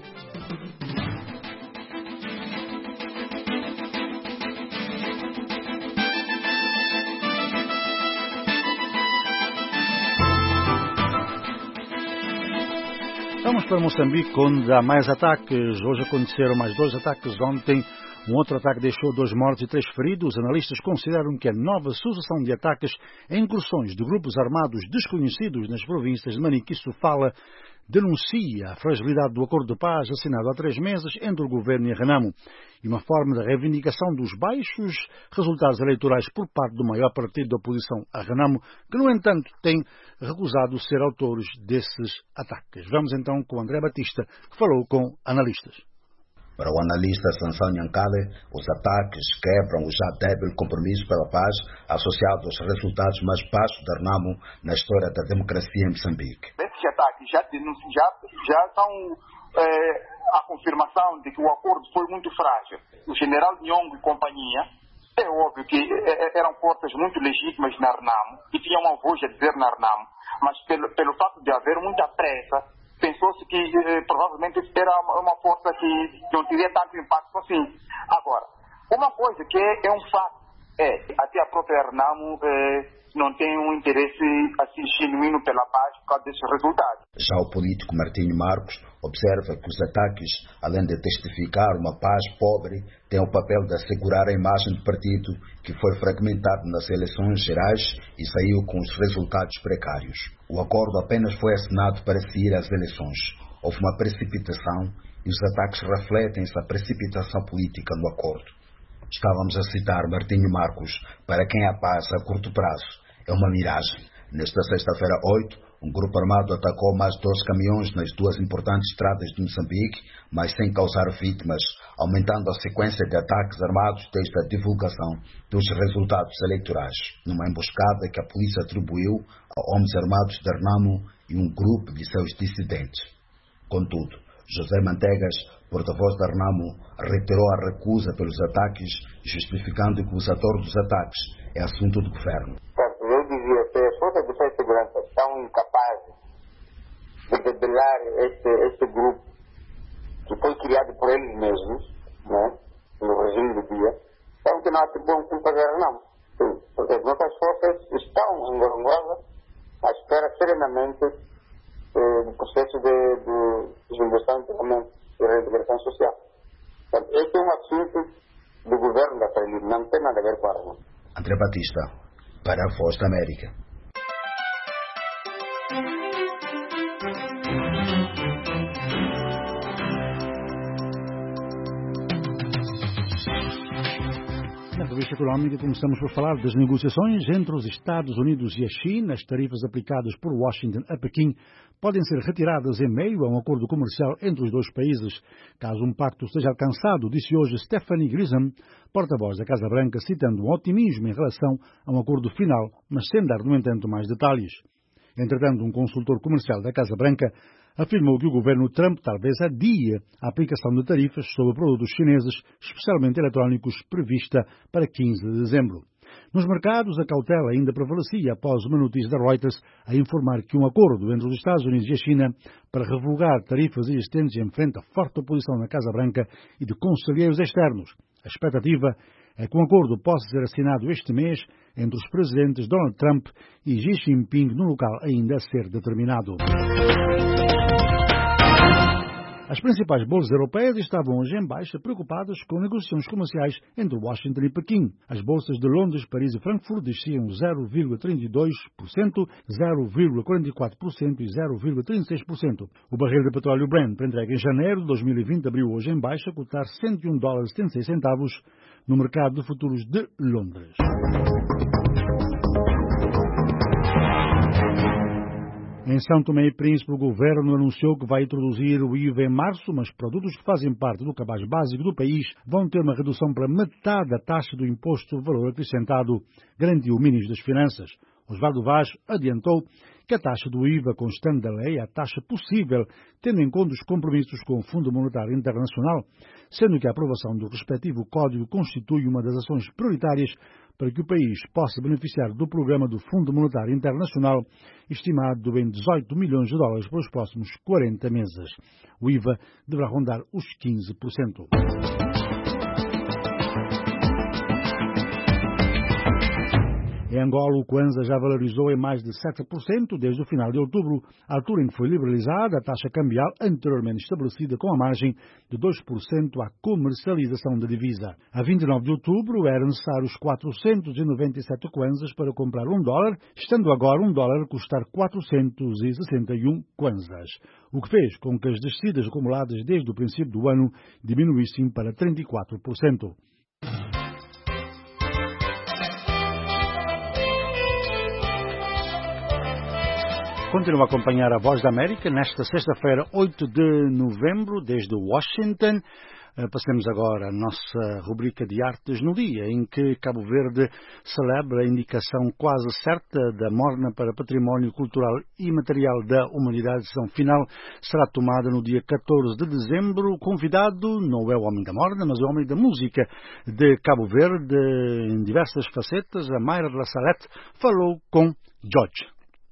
Vamos para Moçambique, onde há mais ataques. Hoje aconteceram mais dois ataques. Ontem, um outro ataque deixou dois mortos e três feridos. Analistas consideram que a nova sucessão de ataques e incursões de grupos armados desconhecidos nas províncias de Manique e Sofala denuncia a fragilidade do acordo de paz assinado há três meses entre o governo e a Renamo e uma forma de reivindicação dos baixos resultados eleitorais por parte do maior partido da oposição, a Renamo, que, no entanto, tem recusado ser autores desses ataques. Vamos então com André Batista, que falou com analistas. Para o analista Sansão Nhankale, os ataques quebram o já débil compromisso pela paz associado aos resultados mais baixos da Renamo na história da democracia em Moçambique. Esses ataques já, já, já são é, a confirmação de que o acordo foi muito frágil. O general Nhongo e companhia, é óbvio que eram forças muito legítimas na Renamo e tinham uma voz a dizer na Renamo, mas pelo, pelo fato de haver muita pressa, pensou-se que eh, provavelmente era uma força que não teria tanto impacto assim. Agora, uma coisa que é, é um fato, é até a própria Renamo eh, não tem um interesse assim genuíno pela paz por causa desses resultados. Já o político Martinho Marcos observa que os ataques, além de testificar uma paz pobre, têm o papel de assegurar a imagem do partido que foi fragmentado nas eleições gerais e saiu com os resultados precários. O acordo apenas foi assinado para seguir as eleições. Houve uma precipitação e os ataques refletem essa precipitação política no acordo. Estávamos a citar Martinho Marcos, para quem a paz a curto prazo é uma miragem. Nesta sexta-feira oito, Um grupo armado atacou mais dois caminhões nas duas importantes estradas de Moçambique, mas sem causar vítimas, aumentando a sequência de ataques armados desde a divulgação dos resultados eleitorais, numa emboscada que a polícia atribuiu a homens armados de Renamo e um grupo de seus dissidentes. Contudo, José Mantegas, porta-voz da Renamo, reiterou a recusa pelos ataques, justificando que os atores dos ataques é assunto do governo. Eu dizia que as forças de defesa e segurança estão incapazes de debelar este, este grupo que foi criado por eles mesmos, né, no regime do dia, então que não atribuam culpa a Renamo. Sim, porque as nossas forças estão em Gorongosa à espera serenamente eh, do processo de, de desinvestão e pagamento de reintegração social. Então, este é um assunto do governo da Frelimo, não tem nada a ver com a Renamo. André Batista, para a Voz da América. Na revista económica começamos por falar das negociações entre os Estados Unidos e a China. As tarifas aplicadas por Washington a Pequim podem ser retiradas em meio a um acordo comercial entre os dois países, caso um pacto seja alcançado, disse hoje Stephanie Grisham, porta-voz da Casa Branca, citando um otimismo em relação a um acordo final, mas sem dar, no entanto, mais detalhes. Entretanto, um consultor comercial da Casa Branca afirmou que o governo Trump talvez adie a aplicação de tarifas sobre produtos chineses, especialmente eletrónicos, prevista para quinze de dezembro. Nos mercados, a cautela ainda prevalecia após uma notícia da Reuters a informar que um acordo entre os Estados Unidos e a China para revogar tarifas existentes enfrenta forte oposição na Casa Branca e de conselheiros externos. A expectativa é que um acordo possa ser assinado este mês entre os presidentes Donald Trump e Xi Jinping no local ainda a ser determinado. As principais bolsas europeias estavam hoje em baixa, preocupadas com negociações comerciais entre Washington e Pequim. As bolsas de Londres, Paris e Frankfurt desciam zero vírgula trinta e dois por cento, zero vírgula quarenta e quatro por cento e zero vírgula trinta e seis por cento. O barril de petróleo Brent, entregue em janeiro de dois mil e vinte, abriu hoje em baixa, a cotar cento e um dólares e setenta e seis centavos no mercado de futuros de Londres. Em São Tomé e Príncipe, o governo anunciou que vai introduzir o I V A em março, mas produtos que fazem parte do cabaz básico do país vão ter uma redução para metade da taxa do imposto de valor acrescentado, garantiu o ministro das Finanças. Osvaldo Vaz adiantou que a taxa do I V A constante da lei é a taxa possível, tendo em conta os compromissos com o Fundo Monetário Internacional, sendo que a aprovação do respectivo código constitui uma das ações prioritárias para que o país possa beneficiar do programa do Fundo Monetário Internacional, estimado em dezoito milhões de dólares para os próximos quarenta meses. O I V A deverá rondar os quinze por cento. Em Angola, o Kwanza já valorizou em mais de sete por cento desde o final de outubro, a altura em que foi liberalizada a taxa cambial anteriormente estabelecida com a margem de dois por cento à comercialização da divisa. A vinte e nove de outubro eram necessários quatrocentos e noventa e sete kwanzas para comprar um dólar, estando agora um dólar a custar quatrocentos e sessenta e um kwanzas, o que fez com que as descidas acumuladas desde o princípio do ano diminuíssem para trinta e quatro por cento. Continua a acompanhar a Voz da América nesta sexta-feira, oito de novembro, desde Washington. Passemos agora a nossa rubrica de artes no dia em que Cabo Verde celebra a indicação quase certa da Morna para Património Cultural e Material da Humanidade. A decisão final será tomada no dia catorze de dezembro. O convidado não é o homem da Morna, mas o homem da música de Cabo Verde, em diversas facetas. A Mayra La Salette falou com George.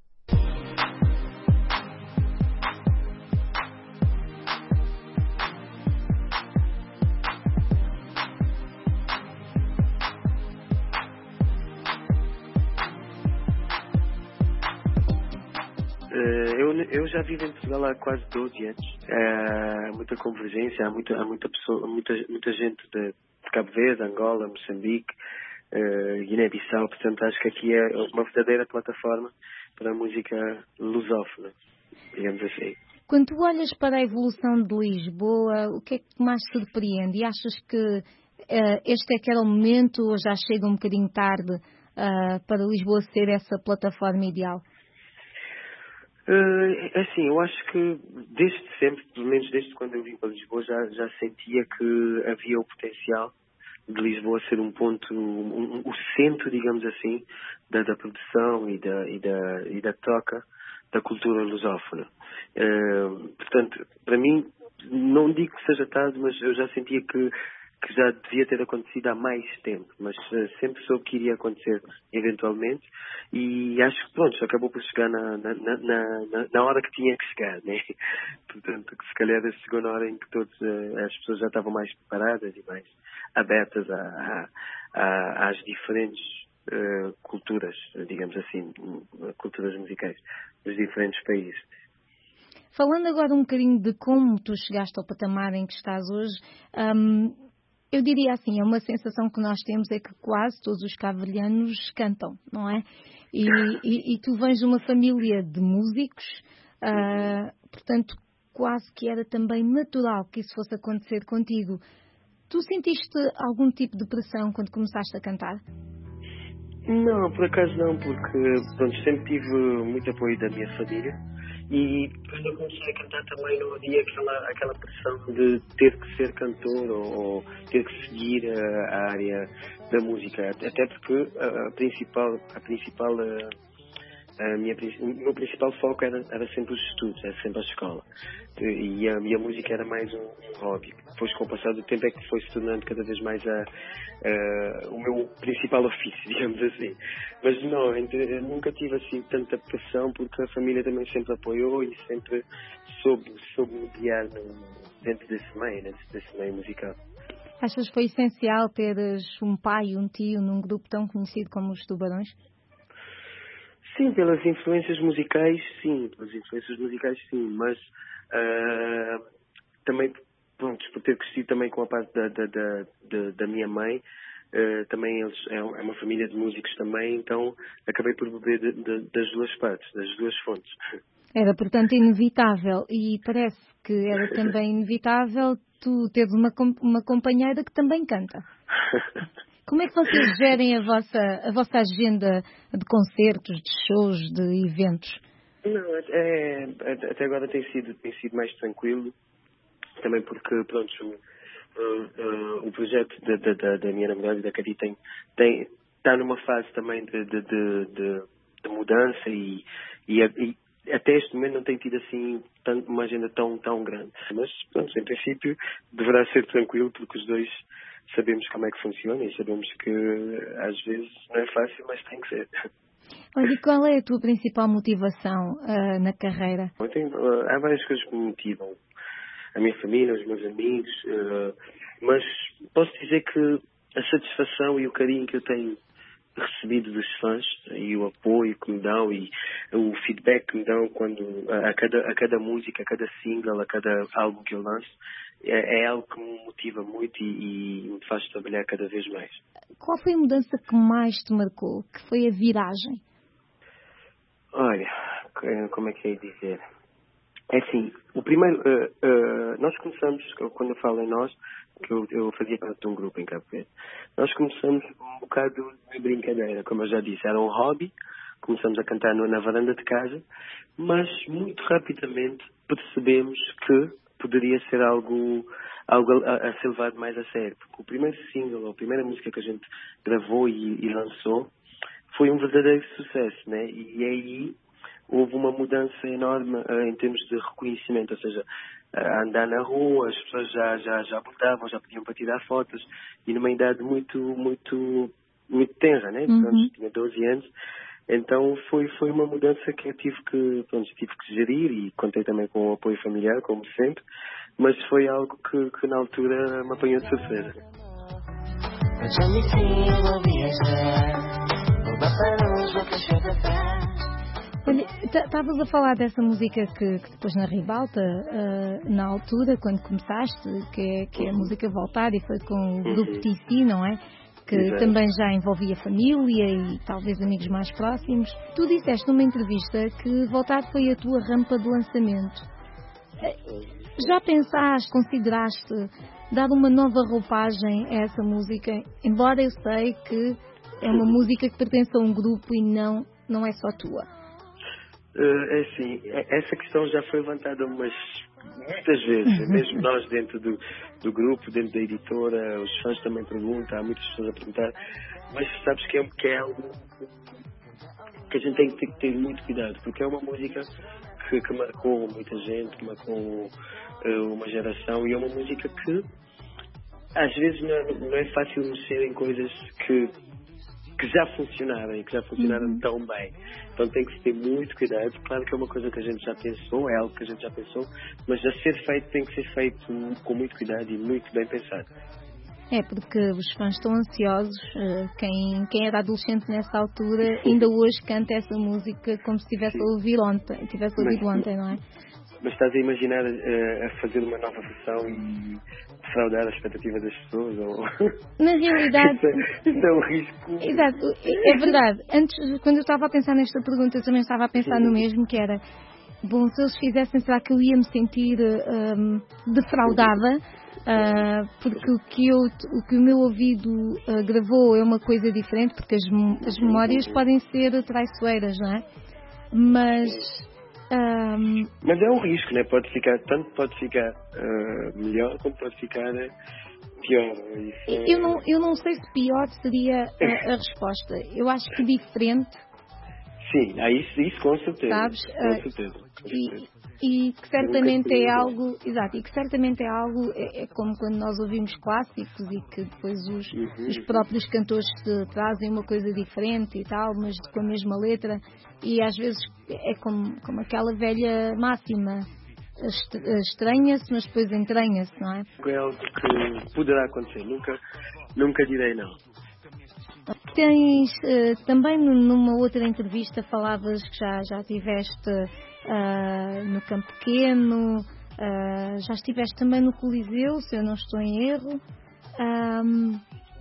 Eu, eu já vivo em Portugal há quase doze anos. Há muita convergência, há muita, há muita, pessoa, muita, muita gente de, de Cabo Verde, Angola, Moçambique, uh, Guiné-Bissau. Portanto, acho que aqui é uma verdadeira plataforma para a música lusófona, digamos assim. Quando tu olhas para a evolução de Lisboa, o que é que mais te surpreende? E achas que uh, este é que era o momento ou já chega um bocadinho tarde uh, para Lisboa ser essa plataforma ideal? Uh, assim, eu acho que desde sempre, pelo menos desde quando eu vim para Lisboa, já, já sentia que havia o potencial de Lisboa ser um ponto, um, um, o centro, digamos assim, da, da produção e da, e, da, e da troca da cultura lusófona. Uh, portanto, para mim, não digo que seja tarde, mas eu já sentia que, que já devia ter acontecido há mais tempo, mas uh, sempre soube que iria acontecer eventualmente, e acho que pronto, acabou por chegar na, na, na, na, na hora que tinha que chegar, né? Portanto, que se calhar chegou na hora em que todos, uh, as pessoas já estavam mais preparadas e mais abertas a, a, a, às diferentes uh, culturas, digamos assim, culturas musicais dos diferentes países. Falando agora um bocadinho de como tu chegaste ao patamar em que estás hoje, hum, eu diria assim, é uma sensação que nós temos é que quase todos os cabo-verdianos cantam, não é? E, e, e tu vens de uma família de músicos, uh, portanto, quase que era também natural que isso fosse acontecer contigo. Tu sentiste algum tipo de pressão quando começaste a cantar? Não, por acaso não, porque pronto, sempre tive muito apoio da minha família e quando eu comecei a cantar também não havia aquela, aquela pressão de ter que ser cantor ou, ou ter que seguir a, a área da música, até porque a, a principal, a principal a minha, o meu principal foco era, era sempre os estudos, era sempre a escola. E a minha música era mais um, um hobby. Depois, com o passar do tempo, é que foi se tornando cada vez mais a, a, o meu principal ofício, digamos assim. Mas não, eu nunca tive assim tanta pressão, porque a família também sempre apoiou e sempre soube, soube mediar dentro desse meio, dentro desse meio musical. Achas que foi essencial teres um pai e um tio num grupo tão conhecido como os Tubarões? Sim, pelas influências musicais, sim. Pelas influências musicais, sim. Mas uh, também, pronto, por ter crescido também com a parte da, da, da, da, da minha mãe, uh, também eles é uma família de músicos também, então acabei por beber de, de, das duas partes, das duas fontes. Era, portanto, inevitável. E parece que era também inevitável tu teres uma, uma companheira que também canta. Como é que vocês gerem a vossa, a vossa agenda de concertos, de shows, de eventos? Não, é, é, até agora tem sido, tem sido mais tranquilo, também porque, pronto, o, o, o projeto da, da, da minha namorada e da Cadi tem, tem, está numa fase também de, de, de, de, de mudança e, e, e até este momento não tem tido assim tanto, uma agenda tão, tão grande. Mas, pronto, em princípio deverá ser tranquilo porque os dois sabemos como é que funciona e sabemos que às vezes não é fácil, mas tem que ser. Olha, e qual é a tua principal motivação uh, na carreira? Eu tenho, uh, há várias coisas que me motivam. A minha família, os meus amigos, uh, mas posso dizer que a satisfação e o carinho que eu tenho recebido dos fãs e o apoio que me dão e o feedback que me dão quando, a, a, cada, a cada música, a cada single, a cada álbum que eu lanço, é, é algo que me motiva muito e, e me faz trabalhar cada vez mais. Qual foi a mudança que mais te marcou? Que foi a viragem? Olha, como é que é dizer? É assim, o primeiro, uh, uh, nós começamos, quando eu falo em nós, que eu, eu fazia parte de um grupo em Cabo Verde, nós começamos um bocado de brincadeira, como eu já disse, era um hobby, começamos a cantar na varanda de casa, mas muito rapidamente percebemos que poderia ser algo, algo a, a ser levado mais a sério, porque o primeiro single, a primeira música que a gente gravou e, e lançou, foi um verdadeiro sucesso, né? E aí houve uma mudança enorme uh, em termos de reconhecimento, ou seja, uh, andar na rua, as pessoas já, já, já abordavam, já pediam para tirar fotos, e numa idade muito, muito, muito tenra, né? Uhum. Pronto, tinha doze anos, então foi, foi uma mudança que eu tive que, pronto, tive que gerir e contei também com o apoio familiar, como sempre, mas foi algo que, que na altura me apanhou de surpresa. Olha, estavas a falar dessa música que, que depois na Ribalta, uh, na altura, quando começaste, que é, que é a música Voltar, e foi com o grupo T C, não é? Que Exato. Também já envolvia família e talvez amigos mais próximos. Tu disseste numa entrevista que Voltar foi a tua rampa de lançamento. Já pensaste, consideraste dar uma nova roupagem a essa música? Embora eu sei que é uma música que pertence a um grupo e não, não é só tua. Uh, é assim, essa questão já foi levantada umas, muitas vezes, mesmo nós dentro do, do grupo, dentro da editora, os fãs também perguntam, há muitas pessoas a perguntar, mas sabes que é, que é algo que a gente tem que ter, ter muito cuidado, porque é uma música que, que marcou muita gente, que marcou uh, uma geração, e é uma música que às vezes não é, não é fácil mexer em coisas que, que já funcionaram e que já funcionaram uhum. tão bem. Então tem que se ter muito cuidado. Claro que é uma coisa que a gente já pensou, é algo que a gente já pensou, mas a ser feito tem que ser feito com muito cuidado e muito bem pensado. É, porque os fãs estão ansiosos. Quem, quem era adolescente nessa altura ainda hoje canta essa música como se tivesse ouvido ontem, tivesse ouvido mas, ontem, não é? Mas estás a imaginar uh, a fazer uma nova versão e defraudar a expectativa das pessoas? Ou... Na realidade... isso, é, isso é um risco... Exato, é verdade. Antes, quando eu estava a pensar nesta pergunta, eu também estava a pensar no mesmo, que era... Bom, se eles fizessem, será que eu ia me sentir um, defraudada? Uh, porque o que, eu, o que o meu ouvido uh, gravou é uma coisa diferente, porque as, as memórias podem ser traiçoeiras, não é? Mas... Um... Mas é um risco, né? Pode ficar, tanto pode ficar uh, melhor como pode ficar uh, pior. Isso é... eu, não, eu não sei se pior seria a, a resposta. Eu acho que diferente. Sim, ah, isso, isso com certeza. Sabes? Com uh, certeza. Com e, certeza. E que certamente é algo, exato, e que certamente é algo, é, é como quando nós ouvimos clássicos e que depois os, uhum. os próprios cantores trazem uma coisa diferente e tal, mas com a mesma letra, e às vezes é como, como aquela velha máxima, estranha-se, mas depois entranha-se, não é? É algo que poderá acontecer, nunca, nunca direi não. Tens, uh, também numa outra entrevista falavas que já, já tiveste uh, no Campo Pequeno, uh, já estiveste também no Coliseu, se eu não estou em erro. Um,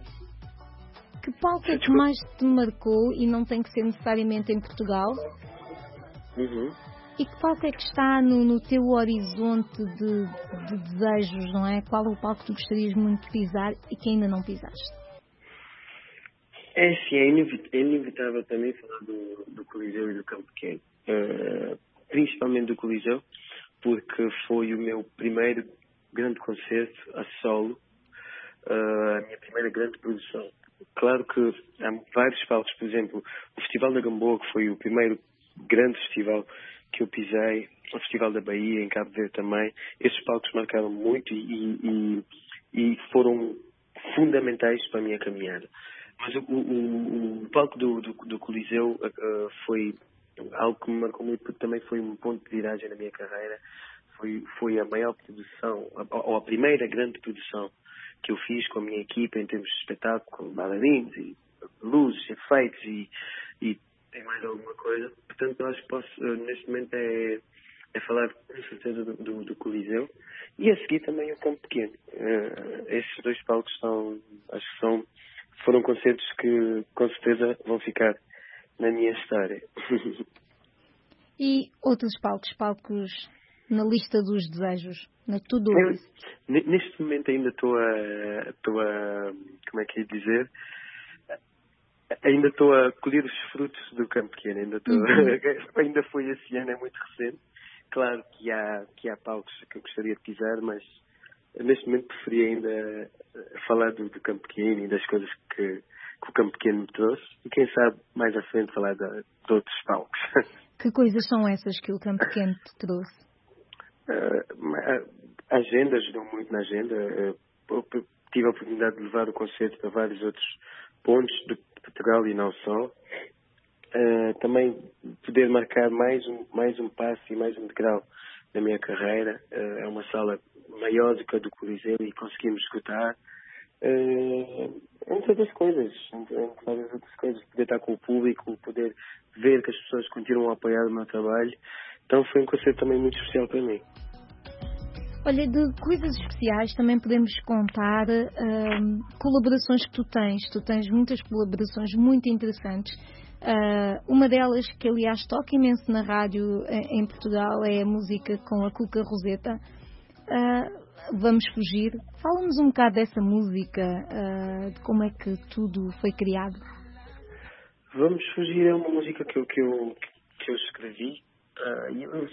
que palco é que mais te marcou, e não tem que ser necessariamente em Portugal? Uhum. E que palco é que está no, no teu horizonte de, de desejos, não é? Qual é o palco que tu gostarias muito de pisar e que ainda não pisaste? É sim, é, inevit- é inevitável também falar do, do Coliseu e do Campo Pequeno. Uh, principalmente do Coliseu, porque foi o meu primeiro grande concerto a solo, uh, a minha primeira grande produção. Claro que há vários palcos, por exemplo, o Festival da Gamboa, que foi o primeiro grande festival que eu pisei, o Festival da Bahia, em Cabo Verde também. Esses palcos marcaram muito e, e, e foram fundamentais para a minha caminhada. Mas o, o, o palco do, do, do Coliseu uh, foi algo que me marcou muito, porque também foi um ponto de viragem na minha carreira. Foi, foi a maior produção, ou a primeira grande produção que eu fiz com a minha equipa em termos de espetáculo, com bailarinos e luzes, efeitos e, e tem mais alguma coisa. Portanto, eu acho que posso, uh, neste momento, é, é falar com certeza do, do, do Coliseu e a seguir também o Campo Pequeno. Uh, esses dois palcos são, acho que são foram concertos que com certeza vão ficar na minha história. E outros palcos, palcos na lista dos desejos, na to-do list? Neste momento ainda estou a, estou a, como é que ia dizer, ainda estou a colher os frutos do Campo Pequeno, ainda estou, uhum. ainda foi esse ano, é muito recente. Claro que há, que há palcos que eu gostaria de pisar, mas neste momento preferia ainda falar do, do Campo Pequeno e das coisas que, que o Campo Pequeno me trouxe e quem sabe mais à frente falar de, de outros palcos. Que coisas são essas que o Campo Pequeno te trouxe? Uh, a agenda ajudou muito na agenda. Uh, eu tive a oportunidade de levar o concerto para vários outros pontos de Portugal e não só. Uh, também poder marcar mais um, mais um passo e mais um degrau na minha carreira. Uh, é uma sala maior do que a do Coliseu e conseguimos escutar. Uh, entre outras coisas, entre, entre várias outras coisas, poder estar com o público, poder ver que as pessoas continuam a apoiar o meu trabalho. Então foi um concerto também muito especial para mim. Olha, de coisas especiais também podemos contar uh, colaborações que tu tens. Tu tens muitas colaborações muito interessantes. Uh, uma delas, que aliás toca imenso na rádio em, em Portugal, é a música com a Cuca Roseta. Uh, vamos fugir. Fala-nos um bocado dessa música, uh, de como é que tudo foi criado. Vamos fugir é uma música que eu, que eu, que eu escrevi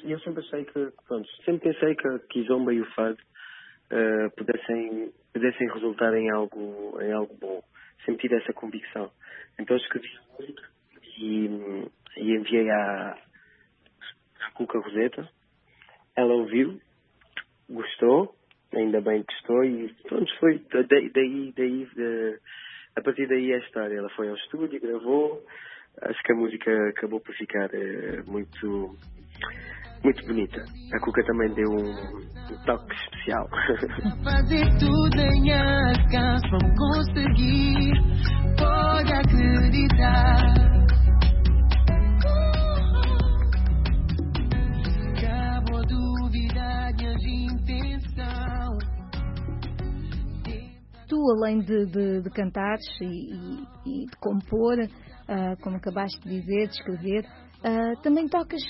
eu sempre achei que, pronto, sempre pensei que, que Kizomba e o Fado uh, pudessem, pudessem resultar em algo, em algo bom. Sempre tive essa convicção. Então escrevi a música e, e enviei à, à Cuca Roseta. Ela ouviu, gostou, ainda bem que gostou, e pronto, foi daí, daí, daí de, a partir daí a história. Ela foi ao estúdio, gravou. Acho que a música acabou por ficar uh, muito, muito bonita. A Cuca também deu um, um toque especial. Fazer tudo em Ascas, vamos conseguir, pode acreditar. Acabou dúvida de intenção. Tu, além de, de, de cantares e, e, e de compor, uh, como acabaste de dizer, de escrever, uh, também tocas.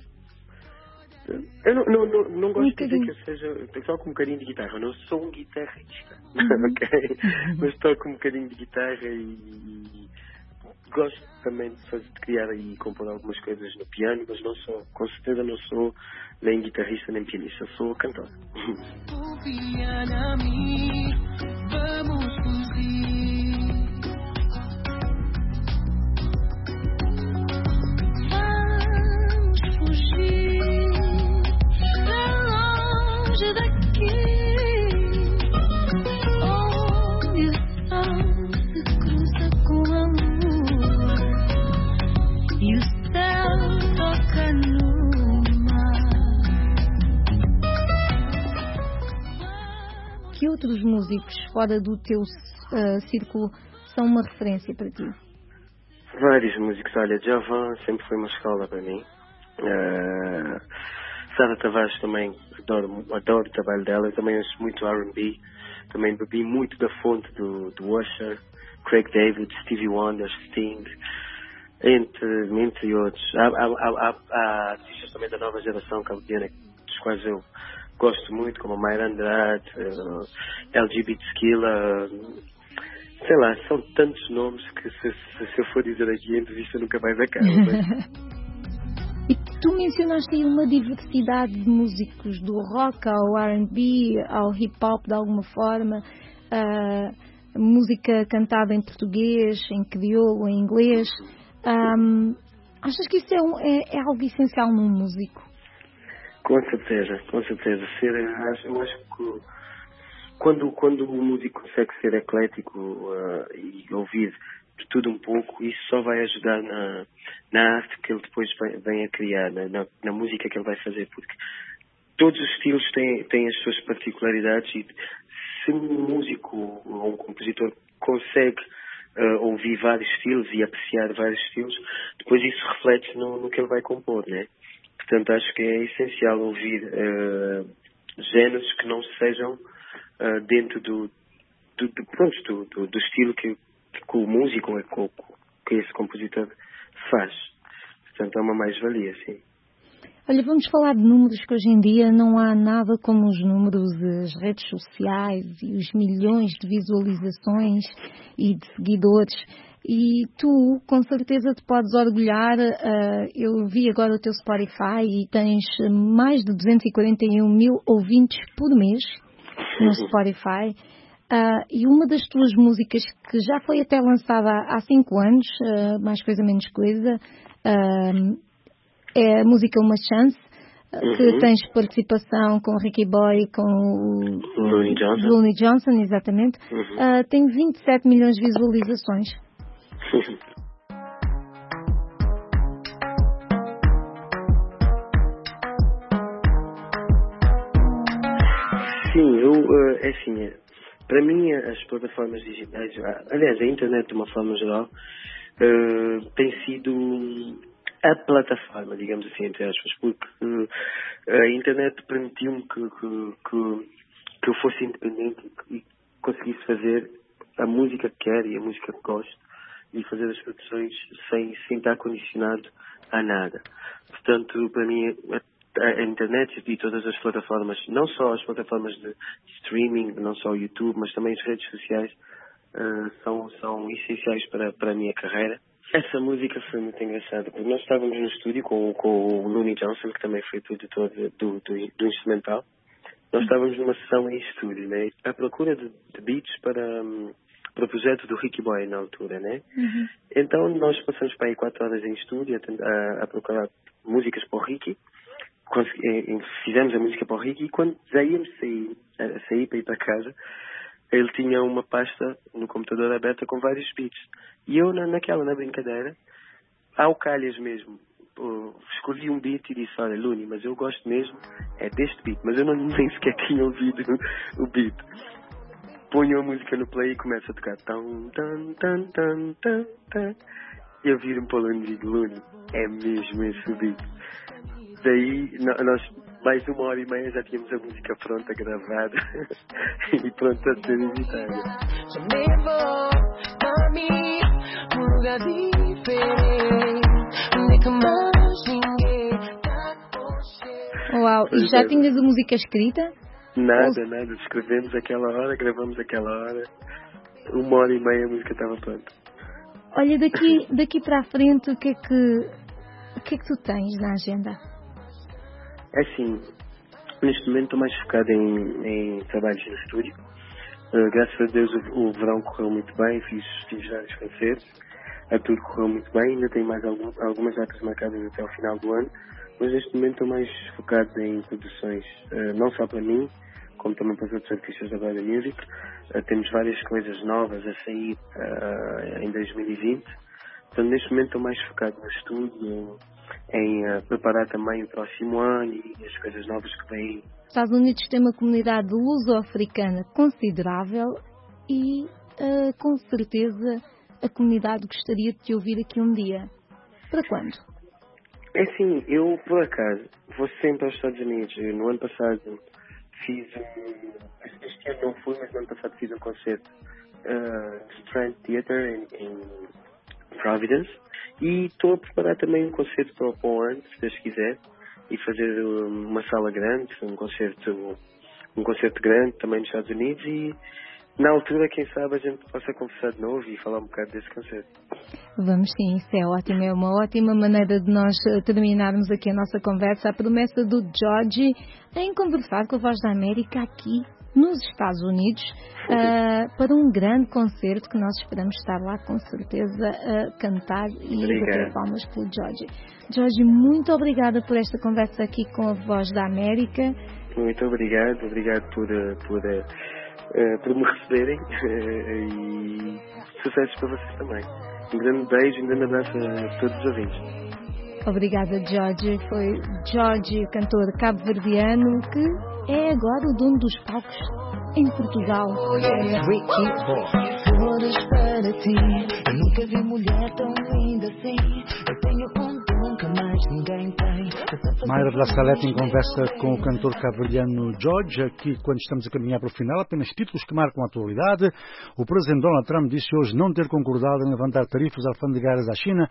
Eu não, não, não, não gosto um de dizer que eu seja só com um bocadinho de guitarra. Eu não sou um guitarrista, uhum. ok? Mas toco um bocadinho de guitarra e, e gosto também de, fazer, de criar e compor algumas coisas no piano, mas não sou, com certeza não sou nem guitarrista nem pianista, sou cantor. Confia na mim, vamos fugir. Vamos fugir pra longe daqui, onde o sol se cruza com a lua e o céu toca no mar. Que outros músicos fora do teu uh, círculo são uma referência para ti? Vários músicos. Olha, Djavan sempre foi uma escola para mim. Uh, Sara Tavares também, adoro, adoro o trabalho dela. Eu também ouço muito R and B. Também bebi muito da fonte do, do Usher, Craig David, Stevie Wonder, Sting, entre, entre outros. Há, há, há, há artistas também da nova geração cabo-verdiana, dos quais eu gosto muito, como a Mayra Andrade, uh, L G B T Skilla, uh, sei lá, são tantos nomes que se, se, se eu for dizer aqui a entrevista nunca vai acabar. Mas... E tu mencionaste aí uma diversidade de músicos, do rock ao R and B, ao hip hop de alguma forma, uh, música cantada em português, em crioulo, em inglês. Um, achas que isso é, um, é, é algo essencial num músico? Com certeza, com certeza. Ser, eu acho que quando, quando o músico consegue ser eclético uh, e ouvir de tudo um pouco, isso só vai ajudar na, na arte que ele depois vem, vem a criar, na, na, na música que ele vai fazer, porque todos os estilos têm, têm as suas particularidades e se um músico ou um compositor consegue uh, ouvir vários estilos e apreciar vários estilos, depois isso reflete no, no que ele vai compor, né? Portanto, acho que é essencial ouvir uh, géneros que não sejam uh, dentro do, do, do, pronto, do, do, do estilo que, que o músico ou que, que esse compositor faz. Portanto, é uma mais-valia, sim. Olha, vamos falar de números, que hoje em dia não há nada como os números das redes sociais e os milhões de visualizações e de seguidores. E tu, com certeza, te podes orgulhar. Uh, eu vi agora o teu Spotify e tens mais de duzentos e quarenta e um mil ouvintes por mês no Spotify. Uh, e uma das tuas músicas, que já foi até lançada há cinco anos, uh, mais coisa menos coisa, uh, é a música Uma Chance, uh, que uhum. tens participação com o Ricky Boy, com o Looney Johnson, Looney Johnson exatamente. Uhum. Uh, tem vinte e sete milhões de visualizações. Sim, eu, uh, é assim, para mim as plataformas digitais, aliás a internet de uma forma geral, uh, tem sido a plataforma, digamos assim, entre aspas, porque uh, a internet permitiu-me que, que, que, que eu fosse independente e conseguisse fazer a música que quero e a música que gosto e fazer as produções sem, sem estar condicionado a nada. Portanto, para mim, a, a internet e todas as plataformas, não só as plataformas de streaming, não só o YouTube, mas também as redes sociais, uh, são, são essenciais para, para a minha carreira. Essa música foi muito engraçada, porque nós estávamos no estúdio com, com o Looney Johnson, que também foi produtor do, do, do instrumental. Nós estávamos numa sessão em estúdio, né? À procura de, de beats para, um, para o projeto do Ricky Boy na altura, né? Uhum. Então nós passamos para aí quatro horas em estúdio a, a, a procurar músicas para o Ricky. Consegui, fizemos a música para o Ricky e quando já íamos sair, a sair para ir para casa, ele tinha uma pasta no computador aberta com vários beats. E eu, na, naquela, na brincadeira, ao calhas mesmo, uh, escolhi um beat e disse, olha, Looney, mas eu gosto mesmo é deste beat. Mas eu não nem sequer tinha ouvido o beat. Ponho a música no play e começo a tocar. Tan, tan, tan, tan, tan, tan. E eu viro-me para o Looney e digo, Looney, é mesmo esse o beat. Daí, nós, mais de uma hora e meia, já tínhamos a música pronta, gravada e pronta a ser editada. Uau, e já tinhas a música escrita? Nada, nada. Escrevemos aquela hora, gravamos aquela hora. Uma hora e meia a música estava pronta. Olha, daqui, daqui para a frente, o que é que, o que é que tu tens na agenda? É assim, neste momento estou mais focado em, em trabalhos no estúdio. Uh, graças a Deus o, o verão correu muito bem, fiz, fiz vários concertos, a tudo correu muito bem, ainda tenho mais algum, algumas datas marcadas até o final do ano, mas neste momento estou mais focado em produções, uh, não só para mim, como também para os outros artistas da Banda Music. Uh, temos várias coisas novas a sair uh, em dois mil e vinte, então neste momento estou mais focado no estúdio, em uh, preparar também o próximo ano e as coisas novas que vêm. Os Estados Unidos têm uma comunidade luso-africana considerável e uh, com certeza a comunidade gostaria de te ouvir aqui um dia. Para quando? É assim, eu por acaso vou sempre aos Estados Unidos. No ano passado fiz um... Este ano não fui, mas no ano passado fiz um concerto uh, de Strand Theatre em, em Providence. E estou a preparar também um concerto para o Porn, se Deus quiser, e fazer uma sala grande, um concerto, um concerto grande também nos Estados Unidos e na altura, quem sabe, a gente possa conversar de novo e falar um bocado desse concerto. Vamos sim, isso é ótimo, é uma ótima maneira de nós terminarmos aqui a nossa conversa, a promessa do Jorge em conversar com a Voz da América aqui nos Estados Unidos uh, para um grande concerto que nós esperamos estar lá com certeza a cantar e bater palmas pelo Jorge. Jorge, muito obrigada por esta conversa aqui com a Voz da América. Muito obrigado, obrigado por, por, uh, por me receberem uh, e sucessos para vocês também. Um grande beijo, um grande abraço a todos os ouvintes. Obrigada, Jorge. Foi Jorge, cantor cabo-verdiano, que é agora o dono dos palcos em Portugal. Ricky Boy. Flores para ti. Eu nunca vi mulher tão linda assim. Eu tenho um dom que mais ninguém tem. Mayra de la Salete em conversa com o cantor cabo-verdiano Jorge, aqui quando estamos a caminhar para o final, apenas títulos que marcam a atualidade. O presidente Donald Trump disse hoje não ter concordado em levantar tarifas alfandegárias à China,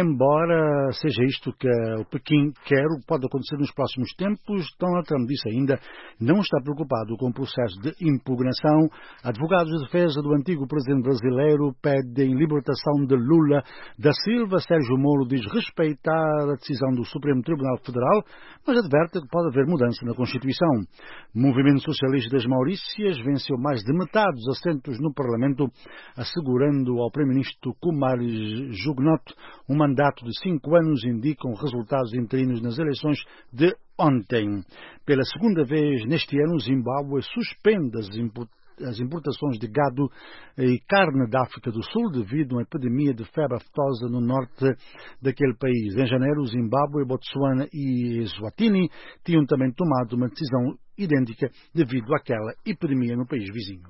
embora seja isto que o Pequim quer, o que pode acontecer nos próximos tempos. Donald Trump disse ainda não está preocupado com o processo de impugnação. Advogados de defesa do antigo presidente brasileiro pedem libertação de Lula da Silva. Sérgio Moro diz respeitar a decisão do Supremo Tribunal Federal, mas adverte que pode haver mudança na Constituição. O Movimento Socialista das Maurícias venceu mais de metade dos assentos no Parlamento, assegurando ao Primeiro-Ministro Kumar Jugnauth um mandato de cinco anos, indicam resultados interinos nas eleições de ontem. Pela segunda vez neste ano, o Zimbábue suspende as importações as importações de gado e carne da África do Sul devido a uma epidemia de febre aftosa no norte daquele país. Em janeiro, o Zimbábue, Botsuana e Eswatini tinham também tomado uma decisão idêntica devido àquela epidemia no país vizinho.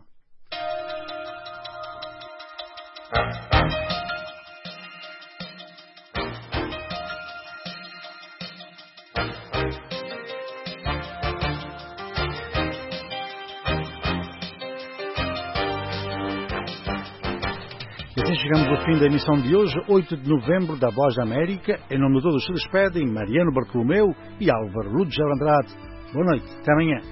Chegamos ao fim da emissão de hoje, oito de novembro, da Voz da América. Em nome de todos se despedem Mariano Bartolomeu e Álvaro Lúcio Andrade. Boa noite, até amanhã.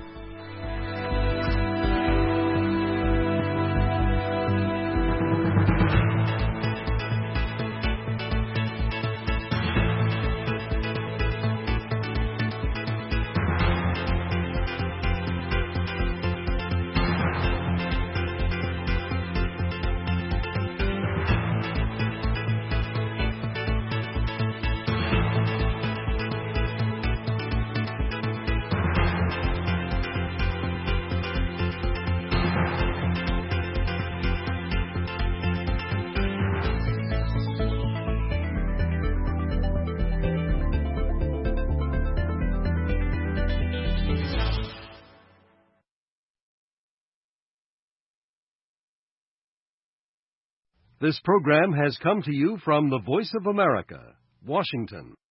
This program has come to you from the Voice of America, Washington.